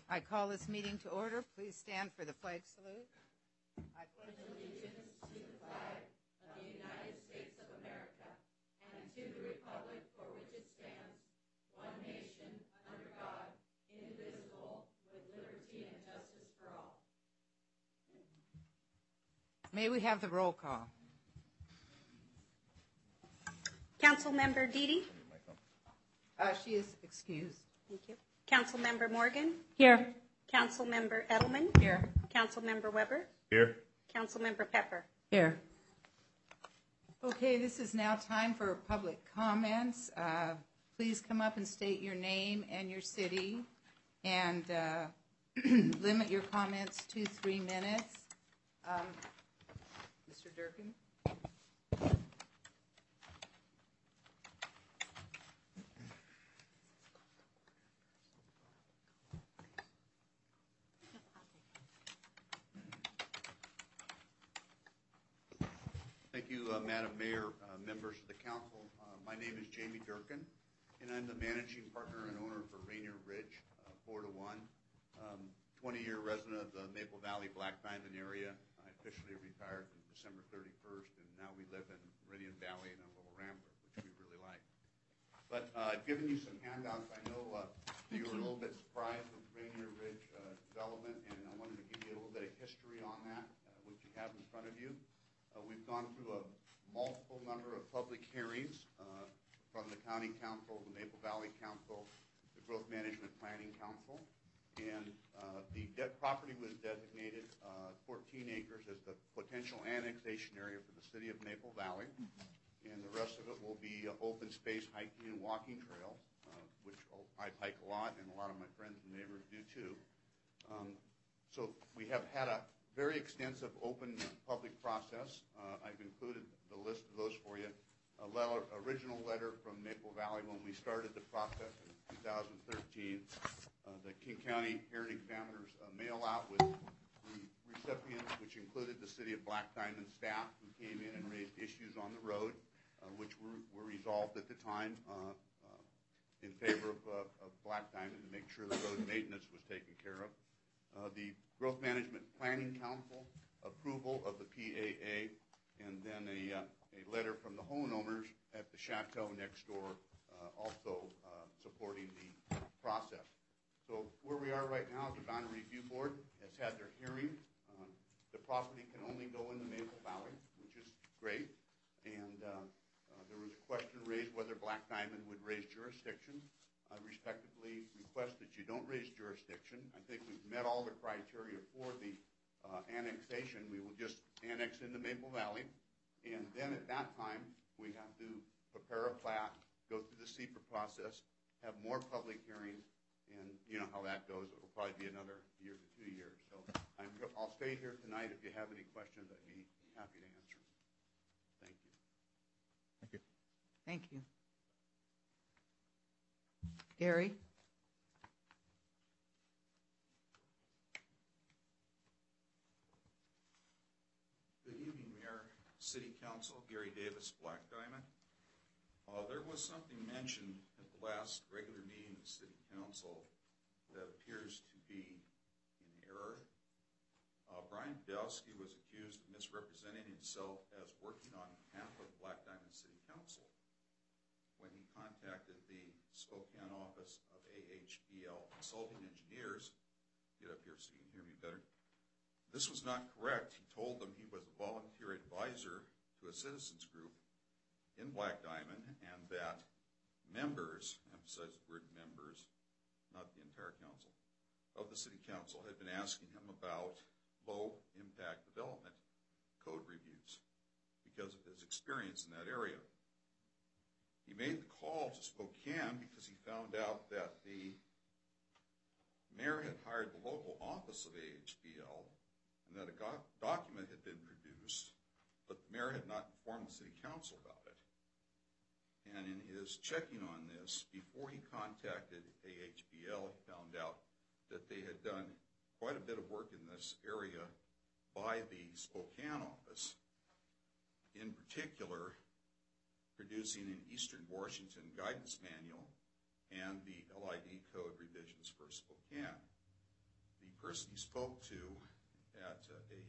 I call this meeting to order. Please stand for the flag salute. I pledge allegiance to the flag of the United States of America and to the republic for which it stands, one nation, under God, indivisible, with liberty and justice for all. May we have the roll call? Councilmember Deedy? She is excused. Thank you. Councilmember Morgan? Here. Councilmember Edelman? Here. Councilmember Weber? Here. Councilmember Pepper? Here. Okay, this is now time for public comments. Please come up and state your name and your city, and limit your comments to 3 minutes. Mr. Durkin? Thank you, Madam Mayor, members of the council. My name is Jamie Durkin, and I'm the managing partner and owner for Rainier Ridge, 4-1, 20-year resident of the Maple Valley Black Diamond area. I officially retired on December 31st, and now we live in Meridian Valley in a little Rambler, which we really like. But I've given you some handouts. I know you were a little bit surprised with Rainier Ridge development, and I wanted to give you a little bit of history on that, which you have in front of you. We've gone through a multiple number of public hearings from the County Council, the Maple Valley Council, the Growth Management Planning Council, and the property was designated 14 acres as the potential annexation area for the city of Maple Valley, and the rest of it will be open space hiking and walking trails, which I hike a lot, and a lot of my friends and neighbors do too. So we have had a very extensive open public process. I've included the list of those for you. Original letter from Maple Valley when we started the process in 2013. The King County Hearing Examiners mail out with the recipients, which included the City of Black Diamond staff who came in and raised issues on the road, which were resolved at the time in favor of Black Diamond to make sure the road maintenance was taken care of. The Growth Management Planning Council approval of the PAA, and then a letter from the homeowners at the chateau next door also supporting the process. So where we are right now, the Boundary Review Board has had their hearing. The property can only go into Maple Valley, which is great, and there was a question raised whether Black Diamond would raise jurisdiction. I respectively request that you don't raise jurisdiction. I think we've met all the criteria for the annexation. We will just annex into Maple Valley, and then at that time we have to prepare a plat, go through the SEPA process, have more public hearings, and you know how that goes. It will probably be another year to 2 years. So I'll stay here tonight. If you have any questions, I'd be happy to answer. Thank you. Thank you. Thank you. Gary? Good evening, Mayor, City Council, Gary Davis, Black Diamond. There was something mentioned at the last regular meeting of City Council that appears to be in error. Brian Podolsky was accused of misrepresenting himself as working on behalf of Black Diamond City Council when he contacted the Spokane office of AHBL Consulting Engineers. Get up here so you can hear me better. This was not correct. He told them he was a volunteer advisor to a citizens group in Black Diamond, and that members, emphasize the word members, not the entire council, of the city council had been asking him about low impact development code reviews because of his experience in that area. He made the call to Spokane because he found out that the mayor had hired the local office of AHBL and that a document had been produced, but the mayor had not informed the city council about it. And in his checking on this, before he contacted AHBL, he found out that they had done quite a bit of work in this area by the Spokane office, in particular producing an Eastern Washington guidance manual and the LID code revisions for Spokane. person he spoke to at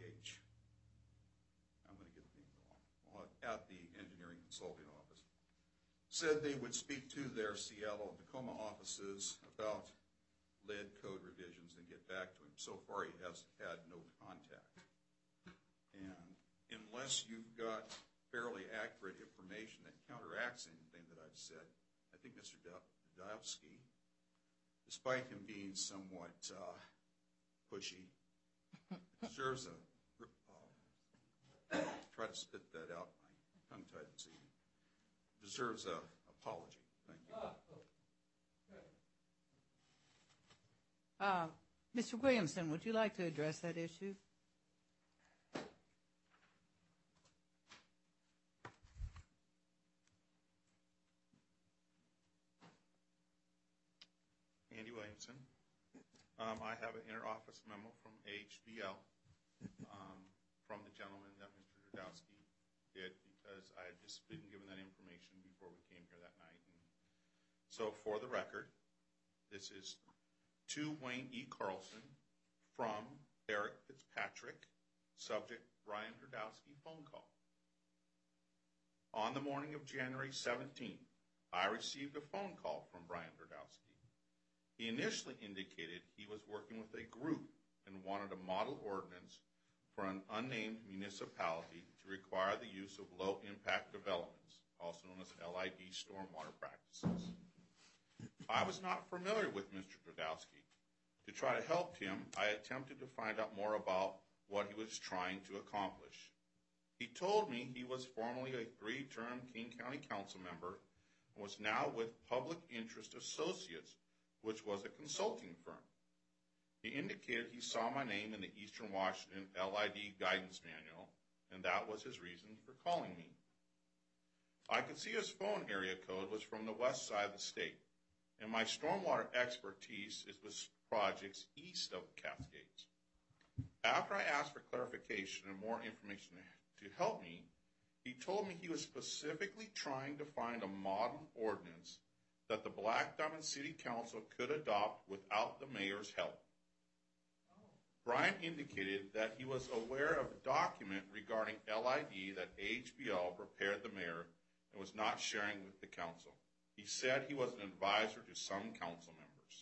I'm going to get the name wrong, at the engineering consulting office, said they would speak to their Seattle and Tacoma offices about lead code revisions and get back to him. So far, he has had no contact. And unless you've got fairly accurate information that counteracts anything that I've said, I think Mr. Dudowski, despite him being somewhat pushy, deserves a try to spit that out. My tongue-tied this evening. Deserves an apology. Thank you. Mr. Williamson, would you like to address that issue? Andy Williamson. I have an inter-office memo from AHBL from the gentleman that Mr. Dudowski did, because I had just been given that information before we came here that night. And so for the record, this is to Wayne E. Carlson from Eric Fitzpatrick, subject Brian Dudowski phone call. On the morning of January 17th, I received a phone call from Brian Dudowski. He initially indicated he was working with a group and wanted a model ordinance for an unnamed municipality to require the use of low-impact developments, also known as LID stormwater practices. I was not familiar with Mr. Dudowski. To try to help him, I attempted to find out more about what he was trying to accomplish. He told me he was formerly a 3-term King County Council member and was now with Public Interest Associates, which was a consulting firm. He indicated he saw my name in the Eastern Washington LID guidance manual, and that was his reason for calling me. I could see his phone area code was from the west side of the state, and my stormwater expertise is with projects east of the Cascades. After I asked for clarification and more information to help me, he told me he was specifically trying to find a model ordinance that the Black Diamond City Council could adopt without the mayor's help. Brian indicated that he was aware of a document regarding LID that AHBL prepared the mayor and was not sharing with the council. He said he was an advisor to some council members.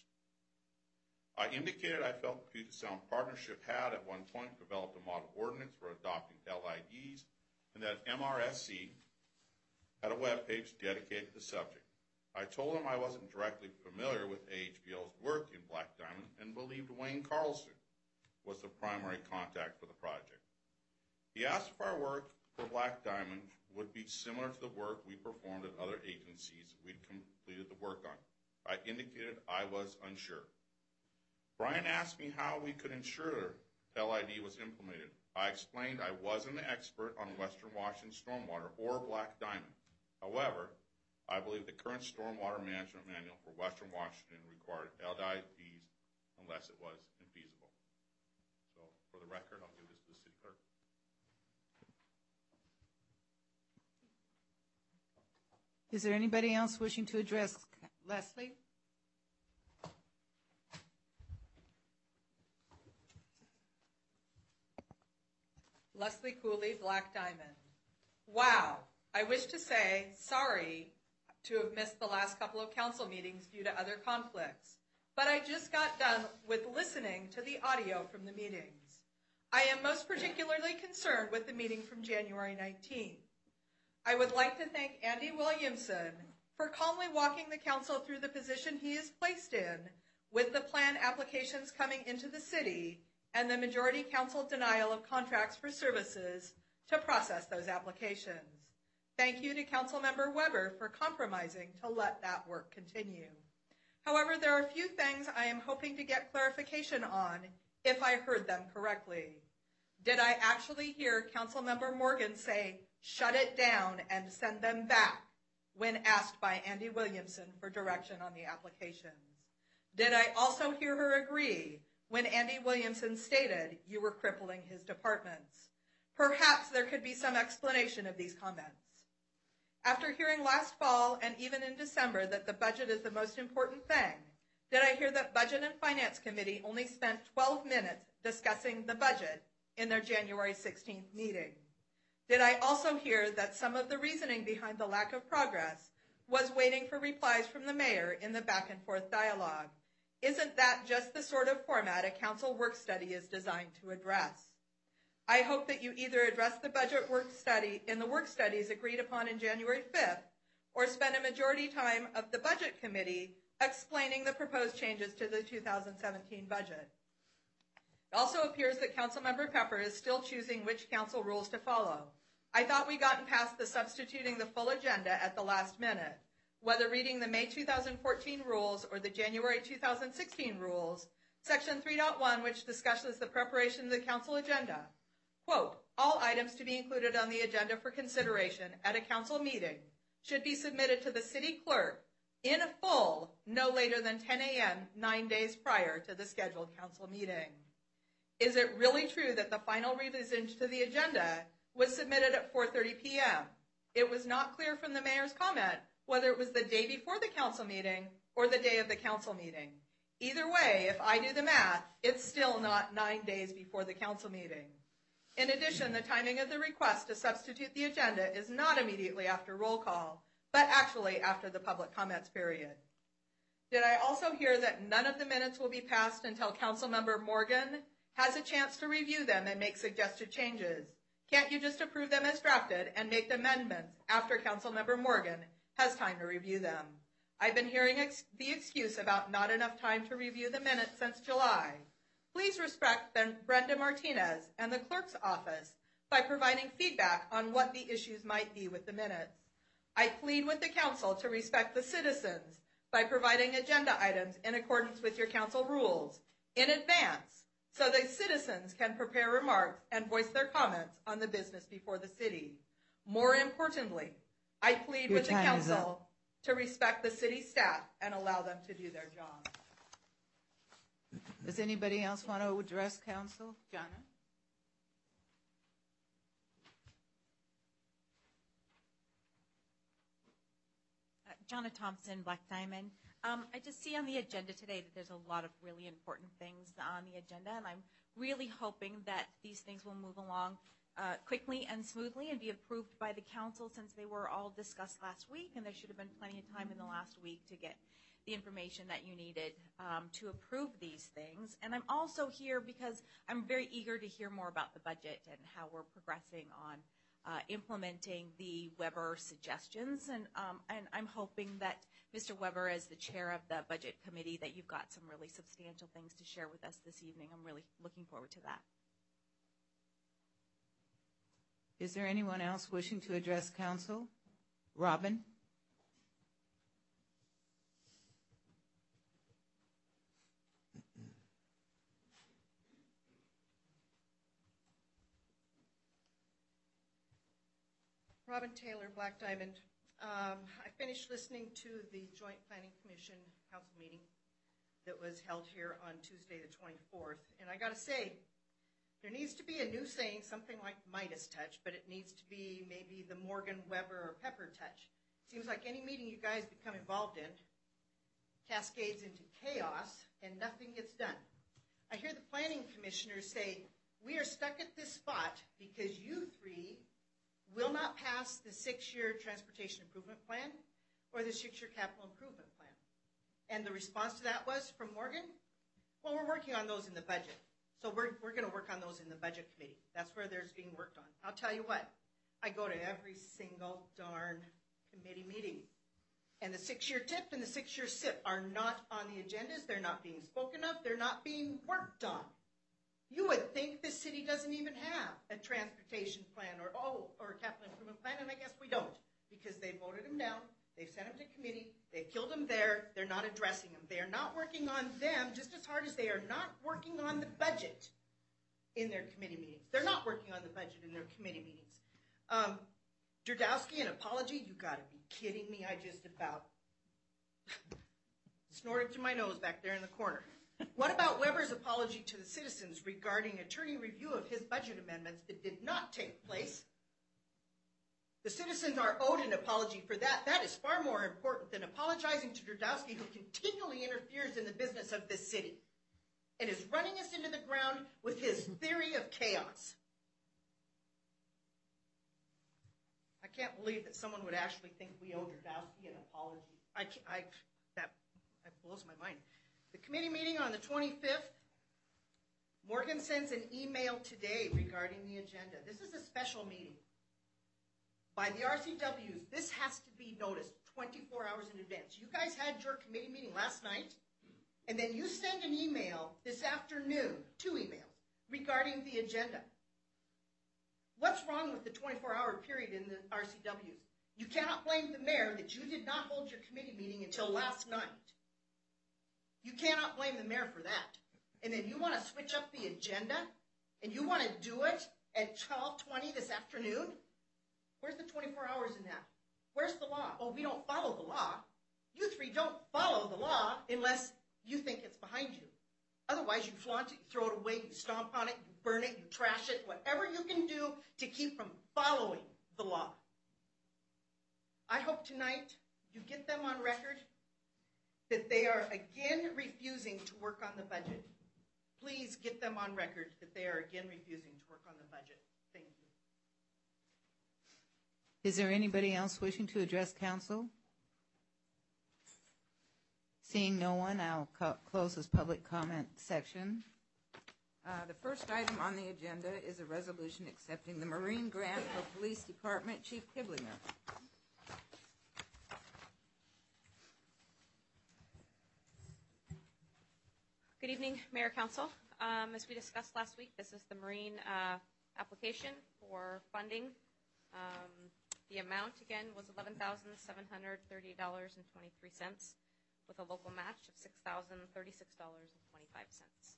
I indicated I felt the Puget Sound Partnership had at one point developed a model ordinance for adopting LIDs, and that MRSC had a webpage dedicated to the subject. I told him I wasn't directly familiar with AHBL's work in Black Diamond and believed Wayne Carlson was the primary contact for the project. He asked if our work for Black Diamond would be similar to the work we performed at other agencies we'd completed the work on. I indicated I was unsure. Brian asked me how we could ensure LID was implemented. I explained I wasn't an expert on Western Washington stormwater or Black Diamond. However, I believe the current stormwater management manual for Western Washington required LIDs unless it was infeasible. So for the record, I'll give this to the city clerk. Is there anybody else wishing to address Leslie? Leslie Cooley, Black Diamond. Wow. I wish to say sorry to have missed the last couple of council meetings due to other conflicts, but I just got done with listening to the audio from the meetings. I am most particularly concerned with the meeting from January 19th. I would like to thank Andy Williamson for calmly walking the council through the position he is placed in with the plan applications coming into the city and the majority council denial of contracts for services to process those applications. Thank you to Councilmember Weber for compromising to let that work continue. However, there are a few things I am hoping to get clarification on if I heard them correctly. Did I actually hear Councilmember Morgan say, shut it down and send them back when asked by Andy Williamson for direction on the applications? Did I also hear her agree when Andy Williamson stated you were crippling his departments? Perhaps there could be some explanation of these comments. After hearing last fall and even in December that the budget is the most important thing, Did I hear that Budget and Finance Committee only spent 12 minutes discussing the budget in their January 16th meeting? Did I also hear that some of the reasoning behind the lack of progress was waiting for replies from the mayor in the back and forth dialogue? Isn't that just the sort of format a council work study is designed to address? I hope that you either address the budget work study in the work studies agreed upon in January 5th, or spend a majority time of the budget committee explaining the proposed changes to the 2017 budget. It also appears that Councilmember Pepper is still choosing which council rules to follow. I thought we'd gotten past the substituting the full agenda at the last minute. Whether reading the May 2014 rules or the January 2016 rules, Section 3.1, which discusses the preparation of the council agenda, quote, all items to be included on the agenda for consideration at a council meeting should be submitted to the city clerk in full no later than 10 a.m. 9 days prior to the scheduled council meeting. Is it really true that the final revision to the agenda was submitted at 4:30 p.m.? It was not clear from the mayor's comment whether it was the day before the council meeting or the day of the council meeting. Either way, if I do the math, it's still not 9 days before the council meeting. In addition, the timing of the request to substitute the agenda is not immediately after roll call, but actually after the public comments period. Did I also hear that none of the minutes will be passed until Councilmember Morgan has a chance to review them and make suggested changes? Can't you just approve them as drafted and make amendments after Councilmember Morgan has time to review them? I've been hearing the excuse about not enough time to review the minutes since July. Please respect Brenda Martinez and the clerk's office by providing feedback on what the issues might be with the minutes. I plead with the council to respect the citizens by providing agenda items in accordance with your council rules in advance so that citizens can prepare remarks and voice their comments on the business before the city. More importantly, I plead with the council to respect the city staff and allow them to do their job. Does anybody else want to address council? Jana? Jonna Thompson, Black Diamond. I just see on the agenda today that there's a lot of really important things on the agenda, and I'm really hoping that these things will move along quickly and smoothly and be approved by the council, since they were all discussed last week, and there should have been plenty of time in the last week to get the information that you needed to approve these things. And I'm also here because I'm very eager to hear more about the budget and how we're progressing on implementing the Weber suggestions, and I'm hoping that Mr. Weber, as the chair of the budget committee, that you've got some really substantial things to share with us this evening. I'm really looking forward to that. Is there anyone else wishing to address council? Robin? Robin Taylor, Black Diamond. I finished listening to the Joint Planning Commission Council meeting that was held here on Tuesday the 24th. And I got to say, there needs to be a new saying, something like Midas touch, but it needs to be maybe the Morgan, Weber, or Pepper touch. Seems like any meeting you guys become involved in cascades into chaos and nothing gets done. I hear the planning commissioners say, we are stuck at this spot because you three will not pass the 6-year transportation improvement plan or the 6-year capital improvement plan. And the response to that was from Morgan, well, we're working on those in the budget. So we're going to work on those in the budget committee. That's where there's being worked on. I'll tell you what, I go to every single darn committee meeting. And the 6-year TIP and the 6-year SIP are not on the agendas. They're not being spoken of. They're not being worked on. You would think the city doesn't even have a transportation plan or a capital improvement plan, and I guess we don't, because they voted them down, they've sent them to committee, they've killed them there, they're not addressing them. They are not working on them just as hard as they are not working on the budget in their committee meetings. They're not working on the budget in their committee meetings. Derdowski, an apology? You got to be kidding me. I just about snorted to my nose back there in the corner. What about Weber's apology to the citizens regarding attorney review of his budget amendments that did not take place? The citizens are owed an apology for that. That is far more important than apologizing to Derdowski, who continually interferes in the business of this city and is running us into the ground with his theory of chaos. I can't believe that someone would actually think we owe Durdowski an apology. That blows my mind. The committee meeting on the 25th, Morgan sends an email today regarding the agenda. This is a special meeting. By the RCWs, this has to be noticed 24 hours in advance. You guys had your committee meeting last night, and then you send an email this afternoon, 2 emails, regarding the agenda. What's wrong with the 24-hour period in the RCWs? You cannot blame the mayor that you did not hold your committee meeting until last night. You cannot blame the mayor for that. And then you want to switch up the agenda? And you want to do it at 12:20 this afternoon? Where's the 24 hours in that? Where's the law? Oh, we don't follow the law. You three don't follow the law unless you think it's behind you. Otherwise, you flaunt it, you throw it away, you stomp on it, you burn it, you trash it, whatever you can do to keep from following the law. I hope tonight you get them on record that they are again refusing to work on the budget. Please get them on record that they are again refusing to work on the budget. Thank you. Is there anybody else wishing to address council? Seeing no one, I'll close this public comment section. The first item on the agenda is a resolution accepting the Marine grant for Police Department. Chief Kiblinger. Good evening, Mayor, Council. As we discussed last week, this is the Marine application for funding. The amount, again, was $11,730.23 with a local match of $6,036.25.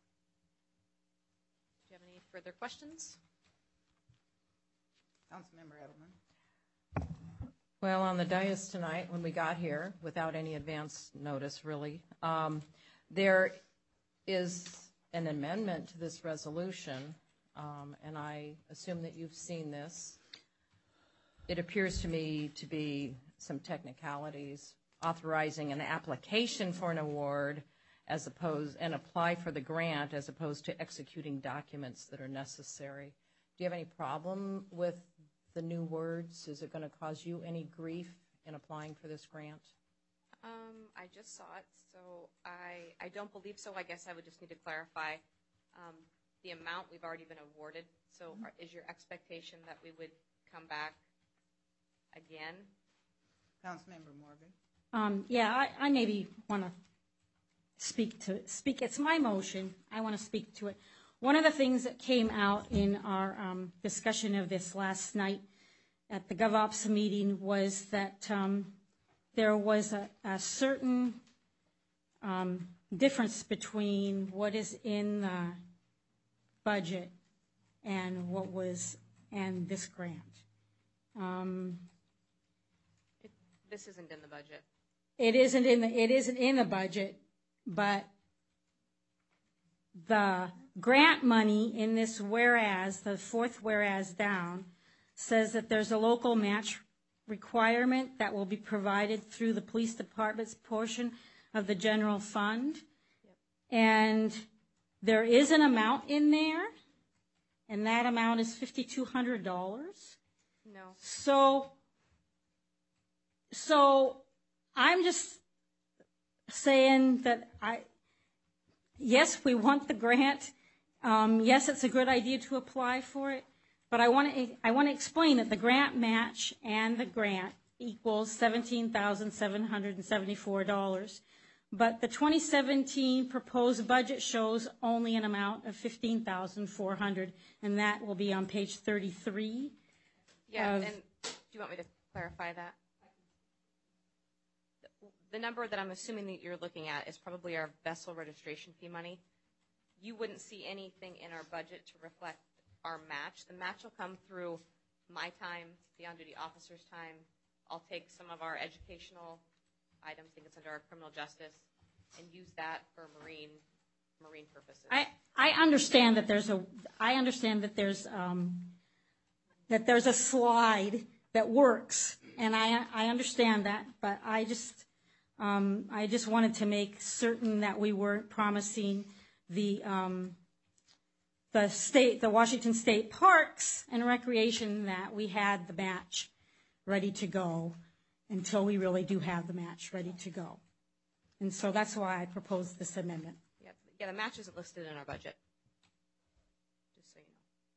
Do you have any further questions? Councilmember Edelman. Well, on the dais tonight, when we got here, without any advance notice, really, there is an amendment to this resolution, and I assume that you've seen this. It appears to me to be some technicalities, authorizing an application for an award and apply for the grant as opposed to executing documents that are necessary. Do you have any problem with the new words? Is it going to cause you any grief in applying for this grant? I just saw it, so I don't believe so. I guess I would just need to clarify the amount we've already been awarded. So is your expectation that we would come back again? Councilmember Morgan. Yeah, I maybe want to speak. It's my motion. I want to speak to it. One of the things that came out in our discussion of this last night at the GovOps meeting was that there was a certain difference between what is in the budget and this grant. This isn't in the budget. It isn't in the budget, but the grant money in this whereas, the fourth whereas down, says that there's a local match requirement that will be provided through the police department's portion of the general fund. Yep. And there is an amount in there, and that amount is $5,200. No. So I'm just saying that yes, we want the grant. Yes, it's a good idea to apply for it. But I want to explain that the grant match and the grant equals $17,774. But the 2017 proposed budget shows only an amount of $15,400, and that will be on page 33. Yeah, and do you want me to clarify that? The number that I'm assuming that you're looking at is probably our vessel registration fee money. You wouldn't see anything in our budget to reflect our match. The match will come through my time, the on-duty officer's time. I'll take some of our educational items, I think it's under our criminal justice, and use that for marine purposes. I understand that there's a slide that works, and I understand that, but I just I just wanted to make certain that we weren't promising the Washington State Parks and Recreation that we had the match ready to go until we really do have the match ready to go. And so that's why I proposed this amendment. Yeah, the match isn't listed in our budget. Just so you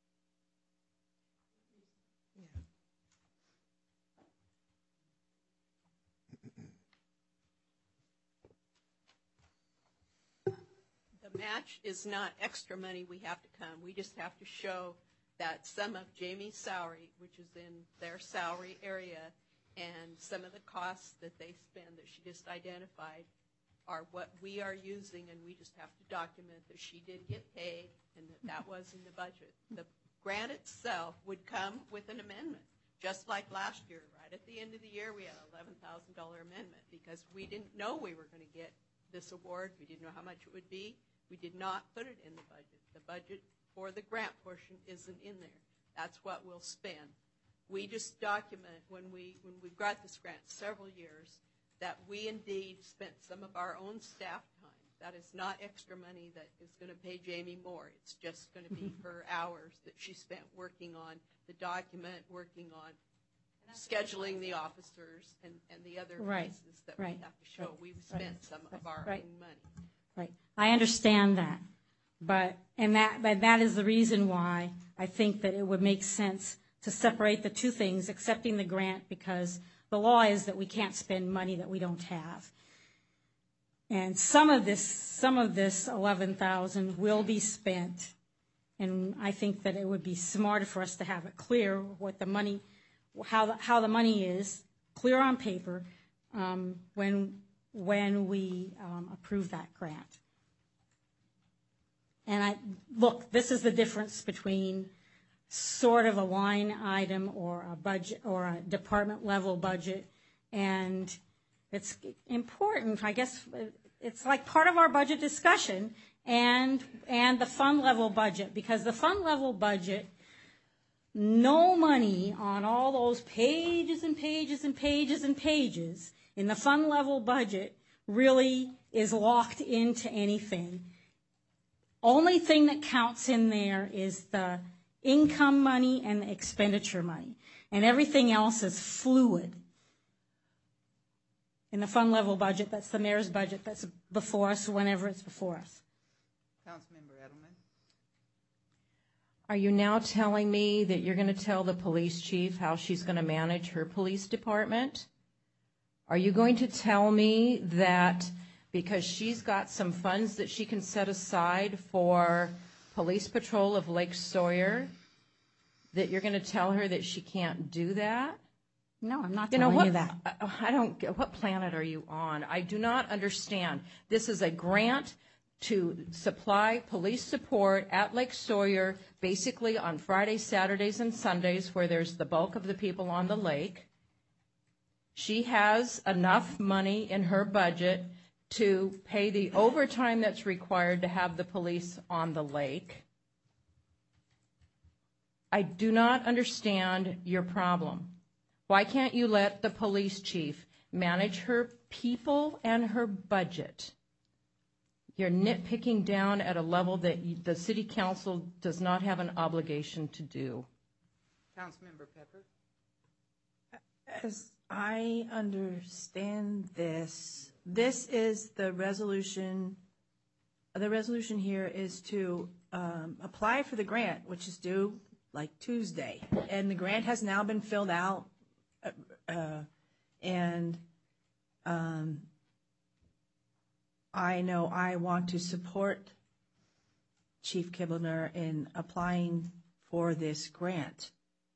know. The match is not extra money we have to come. We just have to show that some of Jamie's salary, which is in their salary area, and some of the costs that they spend that she just identified are what we are using, and we just have to document that she did get paid and that was in the budget. The grant itself would come with an amendment, just like last year. Right at the end of the year, we had an $11,000 amendment because we didn't know we were going to get this award. We didn't know how much it would be. We did not put it in the budget. The budget for the grant portion isn't in there. That's what we'll spend. We just document when we got this grant several years that we indeed spent some of our own staff time. That is not extra money that is going to pay Jamie more. It's just going to be her hours that she spent working on the document, working on scheduling the officers and the other pieces that we have to show. We've spent some of our own money. Right. I understand that. But that is the reason why I think that it would make sense to separate the two things, accepting the grant, because the law is that we can't spend money that we don't have. And some of this $11,000 will be spent, and I think that it would be smarter for us to have it clear what the money, how the money is, clear on paper, when we approve that grant. And look, this is the difference between sort of a line item or a budget or a department level budget, and it's important. I guess it's like part of our budget discussion and the fund level budget, because the fund level budget, no money on all those pages and pages and pages and pages in the fund level budget really is locked into anything. Only thing that counts in there is the income money and the expenditure money, and everything else is fluid. In the fund level budget, that's the mayor's budget that's before us whenever it's before us. Councilmember Edelman. Are you now telling me that you're going to tell the police chief how she's going to manage her police department? Are you going to tell me that because she's got some funds that she can set aside for police patrol of Lake Sawyer, that you're going to tell her that she can't do that? No, I'm not telling you that. I don't get, what planet are you on? I do not understand. This is a grant to supply police support at Lake Sawyer, basically on Fridays, Saturdays, and Sundays, where there's the bulk of the people on the lake. She has enough money in her budget to pay the overtime that's required to have the police on the lake. I do not understand your problem. Why can't you let the police chief manage her people and her budget? You're nitpicking down at a level that the city council does not have an obligation to do. Councilmember Pepper. As I understand this is the resolution. The resolution here is to apply for the grant, which is due like Tuesday. And the grant has now been filled out. And I know I want to support Chief Kibbliner in applying for this grant.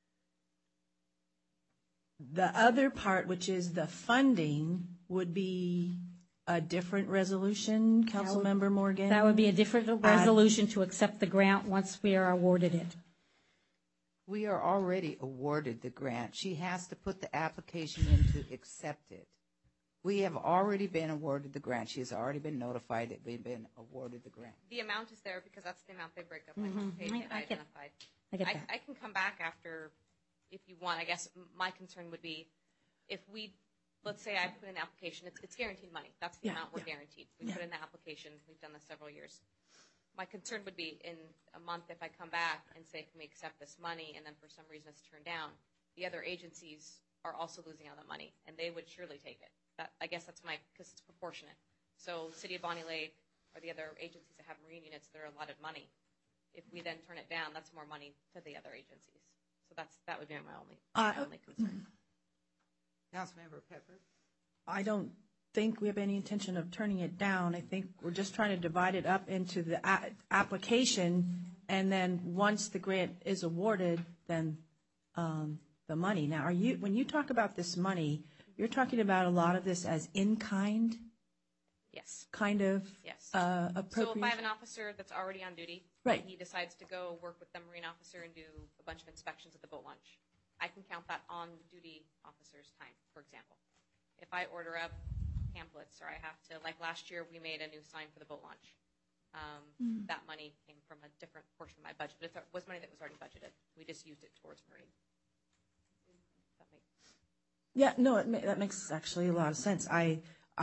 The other part, which is the funding, would be a different resolution, Councilmember Morgan? That would be a different resolution to accept the grant once we are awarded it. We are already awarded the grant. She has to put the application in to accept it. We have already been awarded the grant. She has already been notified that we've been awarded the grant. The amount is there because that's the amount they break up on the page and identified. I get that. I can come back after if you want. I guess my concern would be if we let's say I put in an application. It's guaranteed money. That's the amount we're guaranteed. We put in the application. We've done this several years. My concern would be in a month if I come back and say, can we accept this money, and then for some reason it's turned down, the other agencies are also losing out on that money, and they would surely take it. I guess that's because it's proportionate. So City of Bonnie Lake or the other agencies that have marine units, they're allotted money. If we then turn it down, that's more money to the other agencies. So that would be my only concern. Councilmember Pepper? I don't think we have any intention of turning it down. I think we're just trying to divide it up into the application, and then once the grant is awarded, then the money. Now, when you talk about this money, you're talking about a lot of this as in-kind? Yes. Kind of appropriation? So if I have an officer that's already on duty, right, and he decides to go work with the Marine officer and do a bunch of inspections at the boat launch, I can count that on-duty officer's time, for example. If I order up pamphlets, or I have to, like last year we made a new sign for the boat launch. That money came from a different portion of my budget, but it was money that was already budgeted. We just used it towards Marine. Yeah, no, that makes actually a lot of sense. I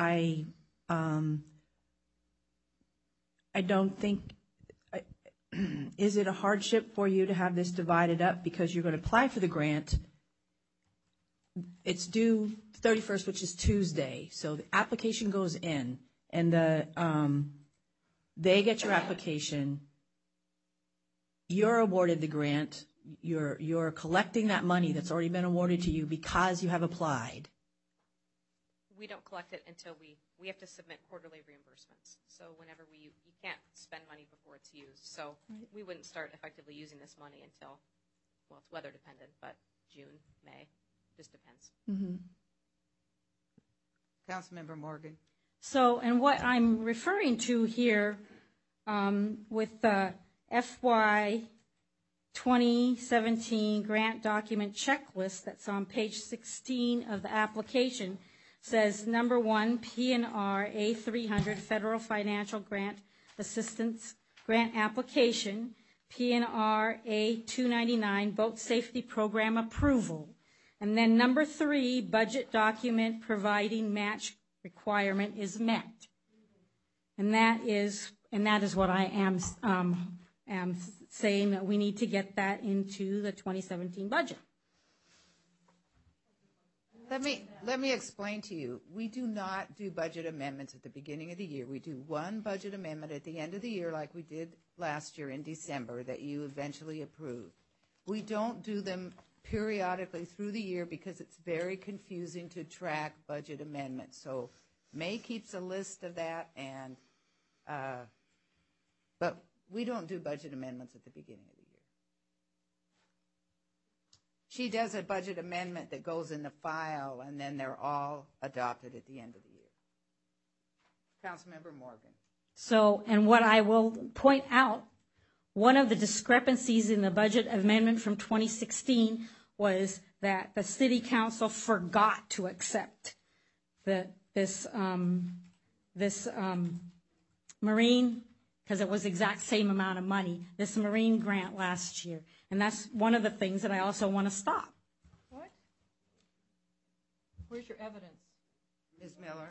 don't think, is it a hardship for you to have this divided up because you're going to apply for the grant? It's due 31st, which is Tuesday, so the application goes in, and they get your application. You're awarded the grant. You're collecting that money that's already been awarded to you because you have applied. We don't collect it until we have to submit quarterly reimbursements. So whenever you can't spend money before it's used. So we wouldn't start effectively using this money until, well, it's weather dependent, but June, May, just depends. Mm-hmm. Councilmember Morgan. So, and what I'm referring to here with the FY 2017 grant document checklist that's on page 16 of the application says, number 1, P&R A300 Federal Financial Grant Assistance Grant Application, P&R A299 Boat Safety Program Approval. And then number 3, budget document providing match requirement is met. And that is what I am saying, that we need to get that into the 2017 budget. Let me explain to you. We do not do budget amendments at the beginning of the year. We do one budget amendment at the end of the year like we did last year in December that you eventually approved. We don't do them periodically through the year because it's very confusing to track budget amendments. So May keeps a list of that, and but we don't do budget amendments at the beginning of the year. She does a budget amendment that goes in the file, and then they're all adopted at the end of the year. Councilmember Morgan. So, and what I will point out, one of the discrepancies in the budget amendment from 2016 was that the city council forgot to accept this Marine, because it was the exact same amount of money, this Marine grant last year. And that's one of the things that I also want to stop. What? Where's your evidence? Ms. Miller?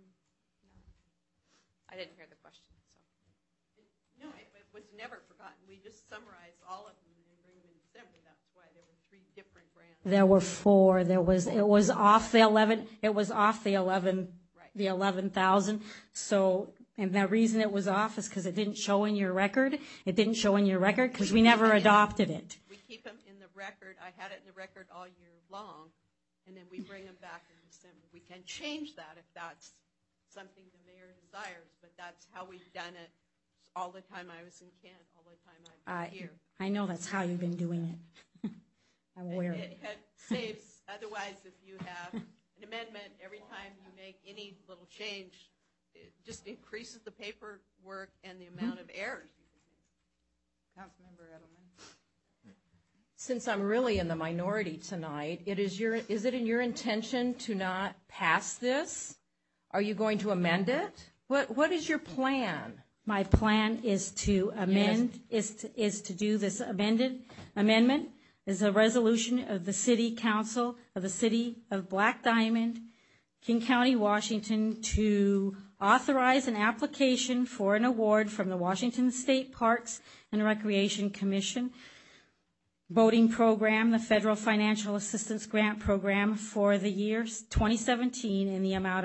I didn't hear the question. So. No, it was never forgotten. We just summarized all of them and bring them in December. That's why there were 3 different grants. There were 4. It was off the 11. It was off the 11. Right. The 11,000. So, and the reason it was off is because it didn't show in your record. It didn't show in your record because we never adopted it. We keep them in the record. I had it in the record all year long, and then we bring them back in December. We can change that if that's something the mayor desires, but that's how we've done it all the time I was in Kent, all the time I've been here. I know that's how you've been doing it. I'm aware of it. It saves, otherwise if you have an amendment, every time you make any little change, it just increases the paperwork and the amount of errors you can make. Councilmember Edelman. Since I'm really in the minority tonight, is it in your intention to not pass this? Are you going to amend it? What is your plan? My plan is to amend, is to do this amendment is a resolution of the City Council of the City of Black Diamond King County, Washington, to authorize an application for an award from the Washington State Parks and Recreation Commission boating program, the Federal Financial Assistance Grant Program for the year 2017 in the amount of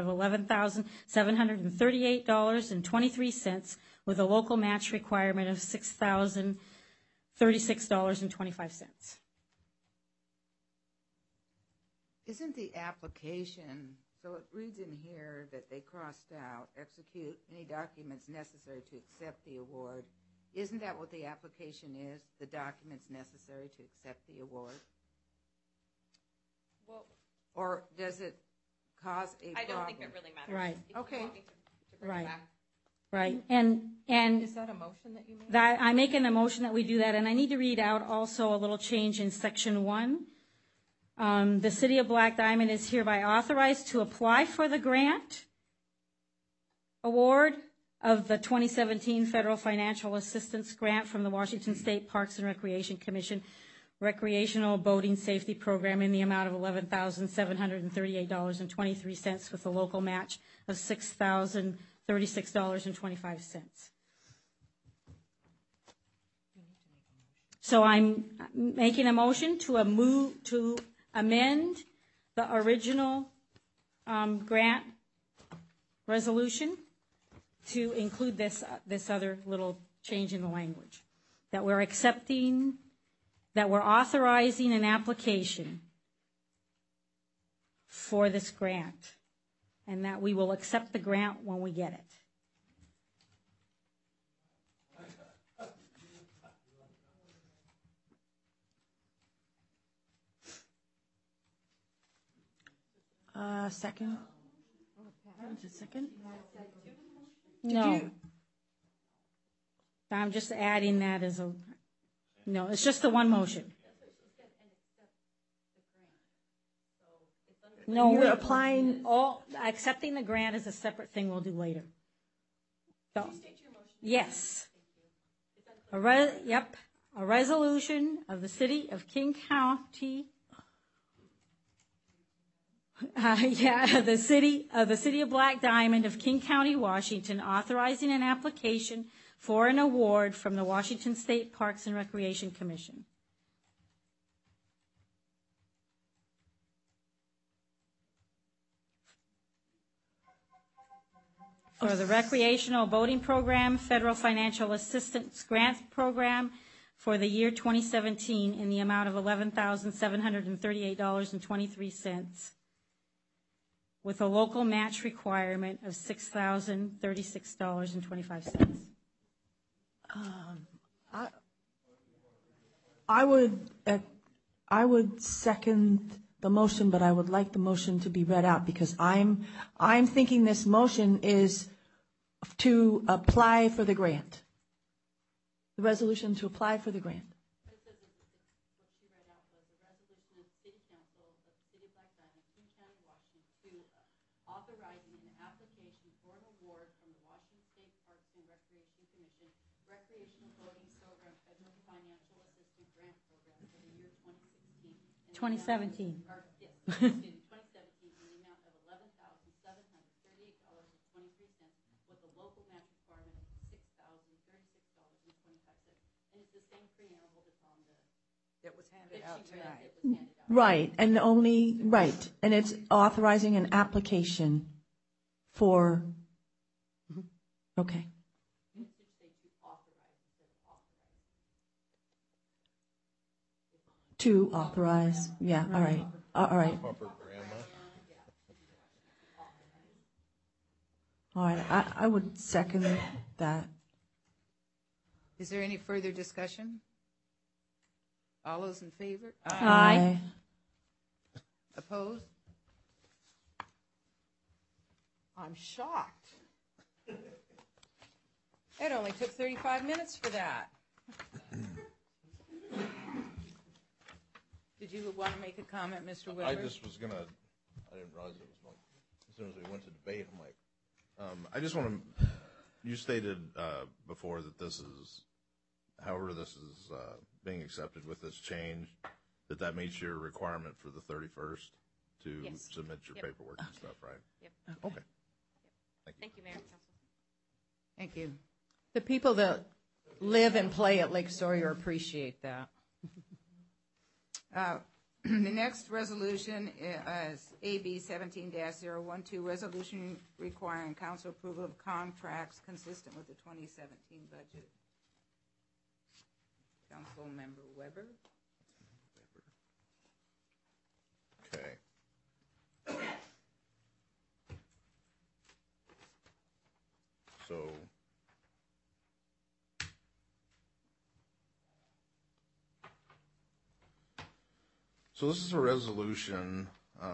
$11,738.23 with a local match requirement of $6,036.25. Isn't the application, so it reads in here that they crossed out, execute any documents necessary to accept the award. Isn't that what the application is, the documents necessary to accept the award? Well, or does it cause a problem? I don't think it really matters. Right. Okay. To bring it back. Right. And is that a motion that you made? That I'm making a motion that we do that, and I need to read out also a little change in section 1. The City of Black Diamond is hereby authorized to apply for the grant award of the 2017 Federal Financial Assistance Grant from the Washington State Parks and Recreation Commission Recreational Boating Safety Program in the amount of $11,738.23 with a local match of $6,036.25. So I'm making a motion to amend the original grant resolution to include this other little change in the language, that we're accepting, that we're authorizing an application for this grant, and that we will accept the grant when we get it. Second? Second? No. I'm just adding that as a, no, it's just the one motion. No, You're applying. Accepting the grant is a separate thing we'll do later. So, yes. A resolution of the City of King County. The City of Black Diamond of King County, Washington, authorizing an application for an award from the Washington State Parks and Recreation Commission. For the Recreational Boating Program, Federal Financial Assistance Grant Program for the year 2017 in the amount of $11,738.23 with a local match requirement of $6,036.25. I would second the motion, but I would like the motion to be read out because I'm thinking this motion is to apply for the grant. The resolution to apply for the grant. What she read out was a resolution of the City Council of the City of Black Diamond, King County, Washington, to authorizing an application for an award from the Washington State Parks and Recreation Commission Recreational Boating Program Federal Financial Assistance Grant Program for the year 2016. 2017. Yes, 2017 in the amount of $11,738.23 with a local match requirement of $6,036.25. And it's the same preamble that's on that was handed out tonight. Right, and it's authorizing an application for. Okay. To authorize, yeah, all right, all right. All right, I would second that. Is there any further discussion? All those in favor? Aye. Opposed? I'm shocked. It only took 35 minutes for that. Did you want to make a comment, Mr. Whitmer? I just was going to, I didn't realize it was like, as soon as we went to debate, I'm like, I just want to, you stated before that this is, however this is being accepted with this change, that meets your requirement for the 31st. to Yes. submit your Yep. paperwork and stuff, right? Yep. Okay. Thank you, Mayor and Council. Thank you. The people that live and play at Lake Sawyer appreciate that. The next resolution is AB 17-012, resolution requiring council approval of contracts consistent with the 2017 budget. Councilmember Weber. Okay. So this is a resolution.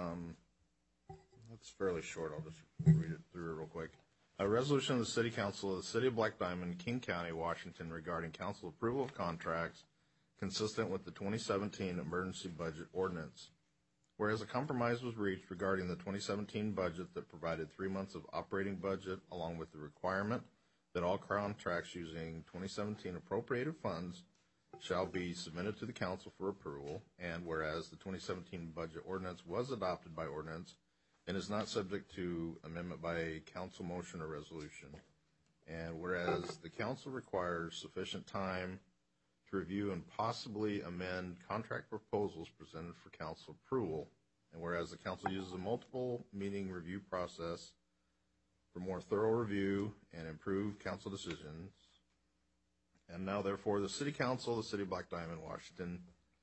It's fairly short. I'll just read it through real quick. A resolution of the City Council of the City of Black Diamond, King County, Washington, regarding council approval of contracts consistent with the 2017 emergency budget ordinance. Whereas a compromise was reached regarding the 2017 budget that provided 3 months of operating budget, along with the requirement that all contracts using 2017 appropriated funds shall be submitted to the council for approval, and whereas the 2017 budget ordinance was adopted by ordinance and is not subject to amendment by a council motion or resolution, and whereas the council requires sufficient time to review and possibly amend contract proposals presented for council approval, and whereas the council uses a multiple meeting review process for more thorough review and improved council decisions, and now therefore the City Council of the City of Black Diamond, Washington,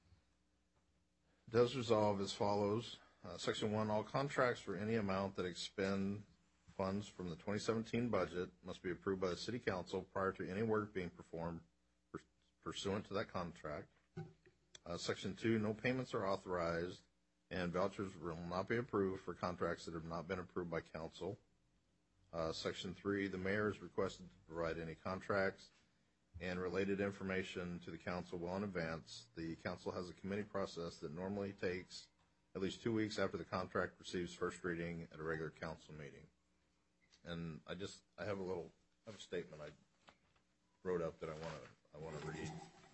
does resolve as follows. Section 1, all contracts for any amount that expend funds from the 2017 budget must be approved by the City Council prior to any work being performed pursuant to that contract. Section 2, no payments are authorized and vouchers will not be approved for contracts that have not been approved by council. Section 3, the mayor is requested to provide any contracts and related information to the council well in advance. The council has a committee process that normally takes at least 2 weeks after the contract receives first reading at a regular council meeting. And I have a statement I wrote up that I want to read.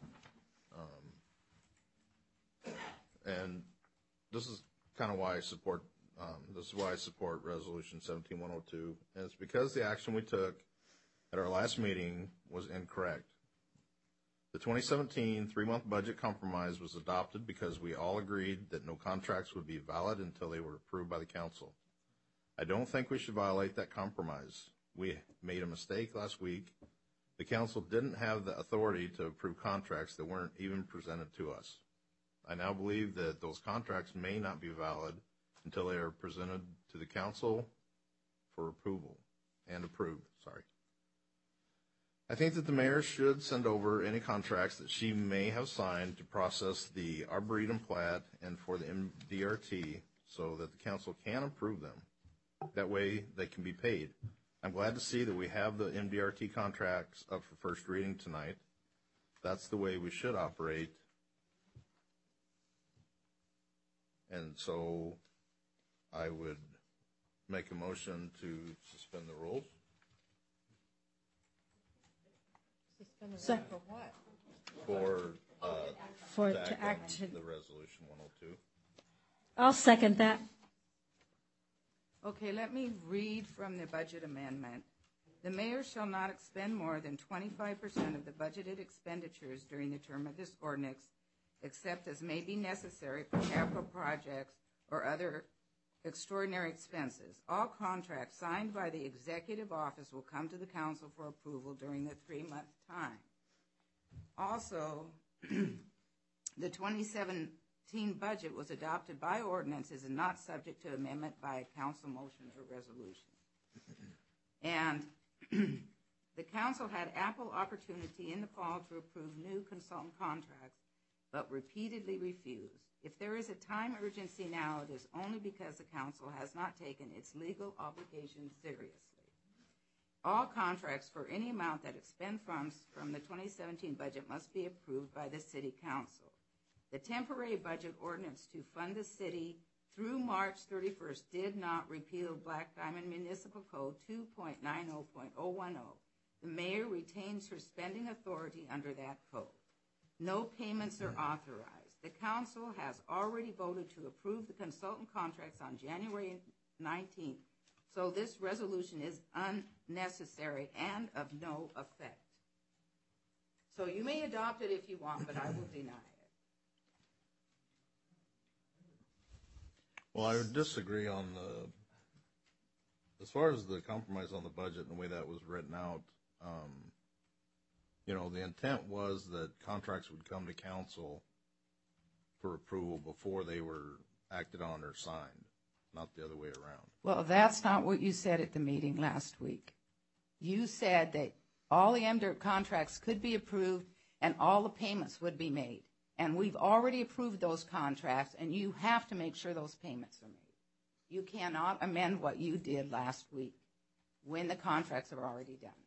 And this is kind of why I support Resolution 17102, and it's because the action we took at our last meeting was incorrect. The 2017 3-month budget compromise was adopted because we all agreed that no contracts would be valid until they were approved by the council. I don't think we should violate that compromise. We made a mistake last week. The council didn't have the authority to approve contracts that weren't even presented to us. I now believe that those contracts may not be valid until they are presented to the council for approval and approved. I think that the mayor should send over any contracts that she may have signed to process the Arboretum plat and for the MDRT so that the council can approve them. That way they can be paid. I'm glad to see that we have the MDRT contracts up for first reading tonight. That's the way we should operate. And so I would make a motion to suspend the rules. Suspend the rules for what? To act on the resolution 102. I'll second that. Okay, let me read from the budget amendment. The mayor shall not expend more than 25% of the budgeted expenditures during the term of this ordinance, except as may be necessary for capital projects or other extraordinary expenses. All contracts signed by the executive office will come to the council for approval during the 3-month time. Also, the 2017 budget was adopted by ordinances and not subject to amendment by a council motion or resolution. And the council had ample opportunity in the fall to approve new consultant contracts, but repeatedly refused. If there is a time urgency now, it is only because the council has not taken its legal obligations seriously. All contracts for any amount that expend funds from the 2017 budget must be approved by the city council. The temporary budget ordinance to fund the city through March 31st did not repeal Black Diamond Municipal Code 2.90.010. The mayor retains her spending authority under that code. No payments are authorized. The council has already voted to approve the consultant contracts on January 19th, so this resolution is unnecessary and of no effect. So you may adopt it if you want, but I will deny it. Well, I would disagree on as far as the compromise on the budget and the way that was written out. The intent was that contracts would come to council for approval before they were acted on or signed, not the other way around. Well, that's not what you said at the meeting last week. You said that all the MDIRT contracts could be approved and all the payments would be made. And we've already approved those contracts, and you have to make sure those payments are made. You cannot amend what you did last week when the contracts are already done.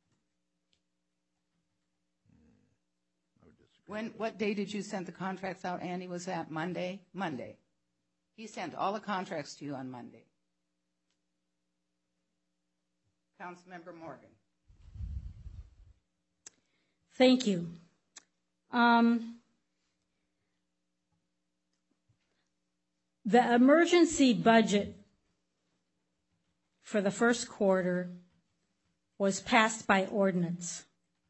What day did you send the contracts out, Andy? Was that Monday? Monday. He sent all the contracts to you on Monday. Councilmember Morgan. Thank you. The emergency budget for the first quarter was passed by ordinance.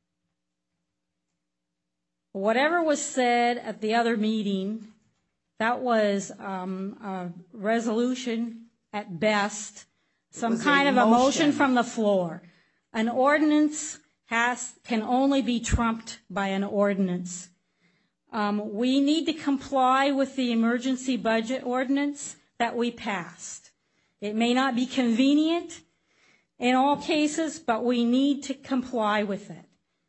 Whatever was said at the other meeting, that was a resolution at best, some kind of a motion from the floor. An ordinance can only be trumped by an ordinance. We need to comply with the emergency budget ordinance that we passed. It may not be convenient in all cases, but we need to comply with it.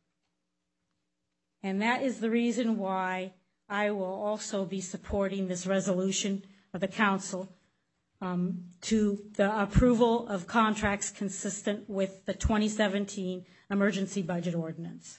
And that is the reason why I will also be supporting this resolution of the council to the approval of contracts consistent with the 2017 emergency budget ordinance.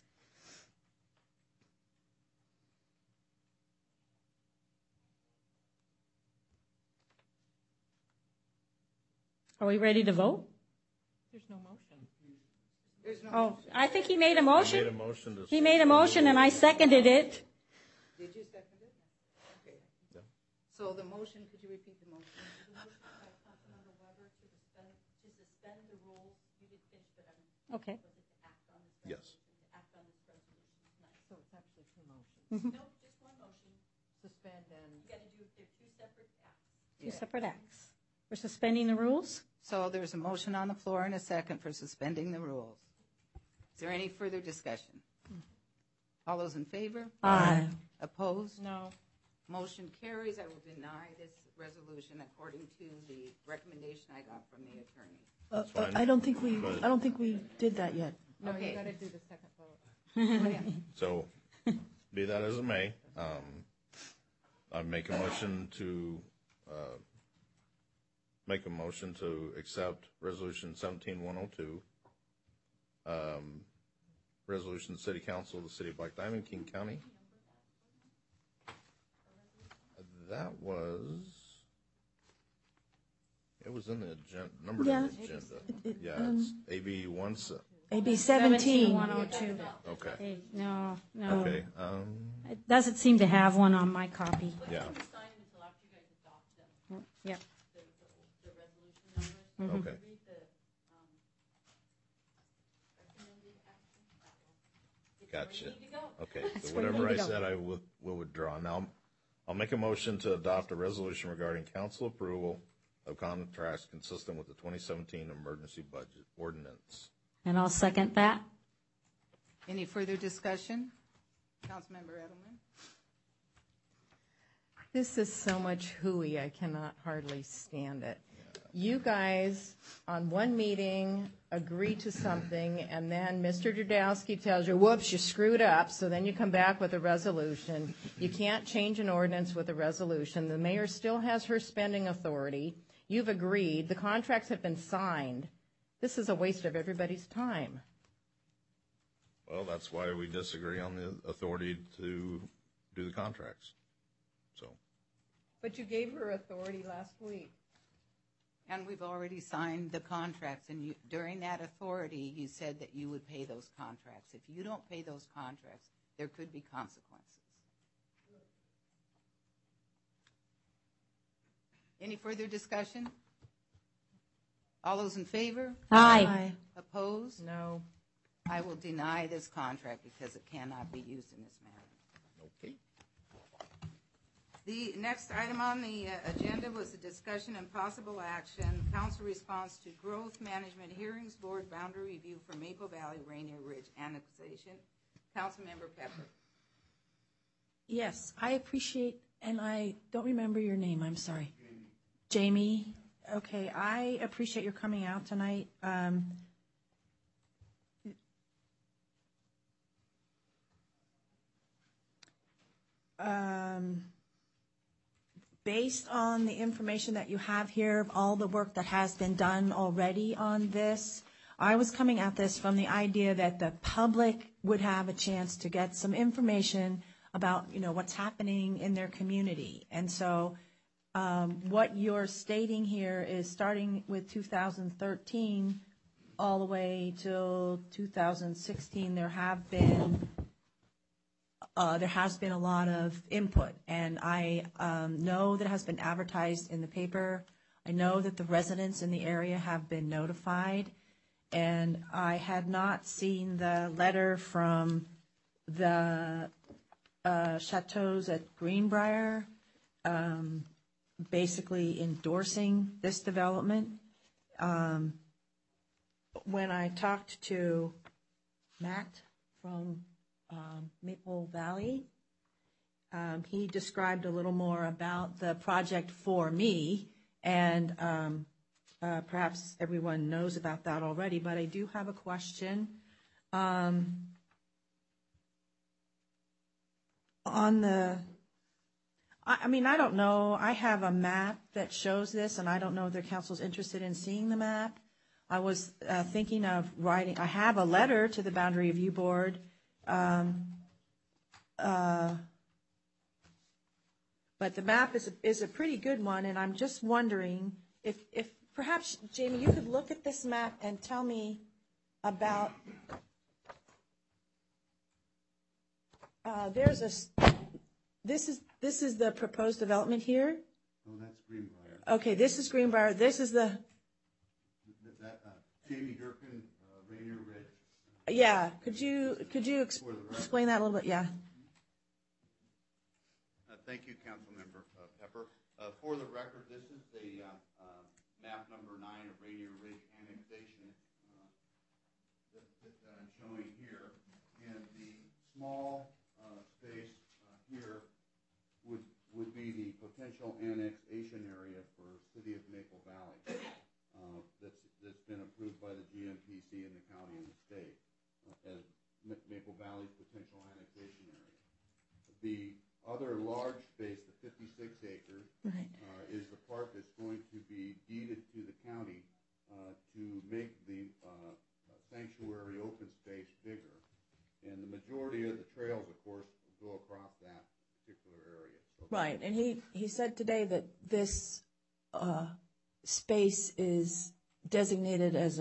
Are we ready to vote? There's no motion. Oh, I think he made a motion. He made a motion and I seconded it. Did you second it? Okay. Yeah. So the motion, could you repeat the motion? The motion by Councilmember Weber to suspend the rules. You did finish, but okay. Was it to act on this resolution? Yes. To act on this resolution tonight. So it's actually two motions. Mm-hmm. No, just one motion. Suspend and. You got to do. They're two separate acts. Two separate acts. We're suspending the rules. So there's a motion on the floor and a second for suspending the rules. Is there any further discussion? All those in favor? Aye. Opposed? No. Motion carries. I will deny this resolution according to the recommendation I got from the attorney. I don't think we did that yet. No, Okay. you got to do the second vote. So, be that as it may, I make a motion to accept Resolution 17102, resolution of the City Council of the City of Black Diamond, King County. It was in the agenda, numbered in the agenda. It's AB 17102. Okay. No. Okay. It doesn't seem to have one on my copy. Yeah. Sign them until after you guys adopt them. Yep. The resolution numbers. Mm-hmm. Okay. Read the recommended action. Gotcha. Need to go. Okay, That's so where you whatever need I to go. said, I will withdraw. Now, I'll make a motion to adopt a resolution regarding council approval of contracts consistent with the 2017 emergency budget ordinance. And I'll second that. Any further discussion? Councilmember Edelman? This is so much hooey, I cannot hardly stand it. You guys, on one meeting, agree to something, and then Mr. Dudowski tells you, whoops, you screwed up, so then you come back with a resolution. You can't change an ordinance with a resolution. The mayor still has her spending authority. You've agreed. The contracts have been signed. This is a waste of everybody's time. Well, that's why we disagree on the authority to do the contracts. So. But you gave her authority last week. And we've already signed the contracts, and during that authority, you said that you would pay those contracts. If you don't pay those contracts, there could be consequences. Any further discussion? All those in favor? Aye. Opposed? No. I will deny this contract because it cannot be used in this manner. Okay. The next item on the agenda was a discussion and possible action, council response to Growth Management Hearings Board boundary review for Maple Valley Rainier Ridge annexation. Councilmember Pepper. Yes, I appreciate, and I don't remember your name, I'm sorry. Jamie. Okay, I appreciate your coming out tonight. Based on the information that you have here, all the work that has been done already on this, I was coming at this from the idea that the public would have a chance to get some information about, what's happening in their community. And so what you're stating here is starting with 2013 all the way till 2016, there has been a lot of input, and I know that it has been advertised in the paper. I know that the residents in the area have been notified, and I had not seen the letter from the chateaus at Greenbrier basically endorsing this development. When I talked to Matt from Maple Valley, he described a little more about the project for me, and perhaps everyone knows about that already, but I do have a question. I don't know. I have a map that shows this, and I don't know if the council's interested in seeing the map. I was thinking of writing. I have a letter to the Boundary Review Board, but the map is a pretty good one, and I'm just wondering if perhaps, Jamie, you could look at this map and tell me about. This is the proposed development here. Oh, that's Greenbrier. Okay, this is Greenbrier. This is the. Jamie Durkin, Rainier Ridge. Yeah, could you explain that a little bit? Yeah. Thank you, Councilmember Pepper. For the record, this is the map number 9 of Rainier Ridge annexation that I'm showing here, and the small space here would be the potential annexation area for City of Maple Valley. That's been approved by the GMPC in the county and the state as Maple Valley's potential annexation area. The other large space, the 56 acres, is the part that's going to be deeded to the county to make the sanctuary open space bigger. And the majority of the trails, of course, go across that particular area. So right, and he said today that this space is designated as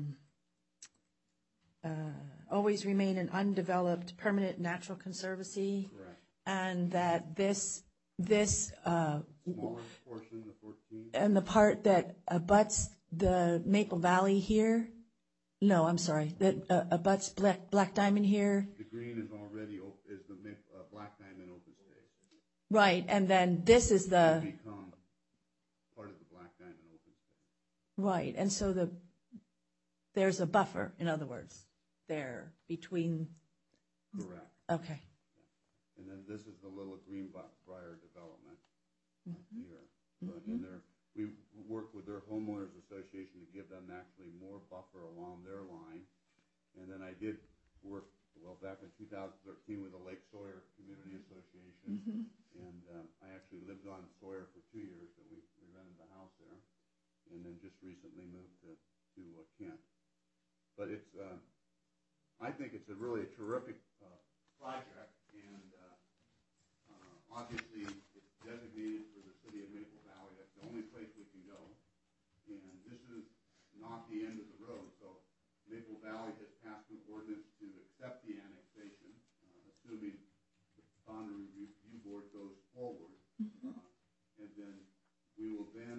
always remain an undeveloped permanent natural conservancy. Correct. And that this smaller portion, the 14, and the part that abuts the Maple Valley here, no, I'm sorry, that abuts Black Diamond here. The green is already is the Black Diamond open space. Right, and then this is the become part of the Black Diamond open space. Right, and so there's a buffer, in other words, there between. Correct. Okay. And then this is the little Greenbrier development here. And we work with their homeowners association to give them actually more buffer along their line. And then I did work, back in 2013 with the Lake Sawyer Community Association. And I actually lived on Sawyer for 2 years, and we rented the house there. And then just recently moved to Kent. But it's, I think it's really a terrific project. And obviously, it's designated for the city of Maple Valley. That's the only place we can go. And this is not the end of the road. So Maple Valley has passed an ordinance to accept the annexation, assuming the Boundary Review Board goes forward. And then we will then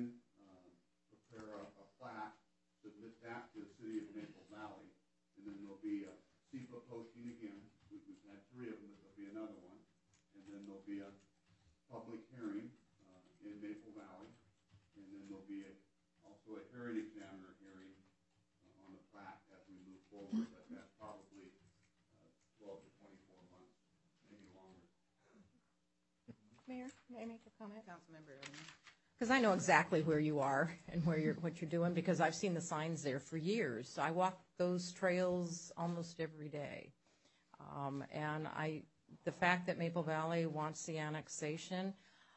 Mayor, may I make a comment? Councilmember Edmund. Because I know exactly where you are and what you're doing, because I've seen the signs there for years. I walk those trails almost every day. And the fact that Maple Valley wants the annexation,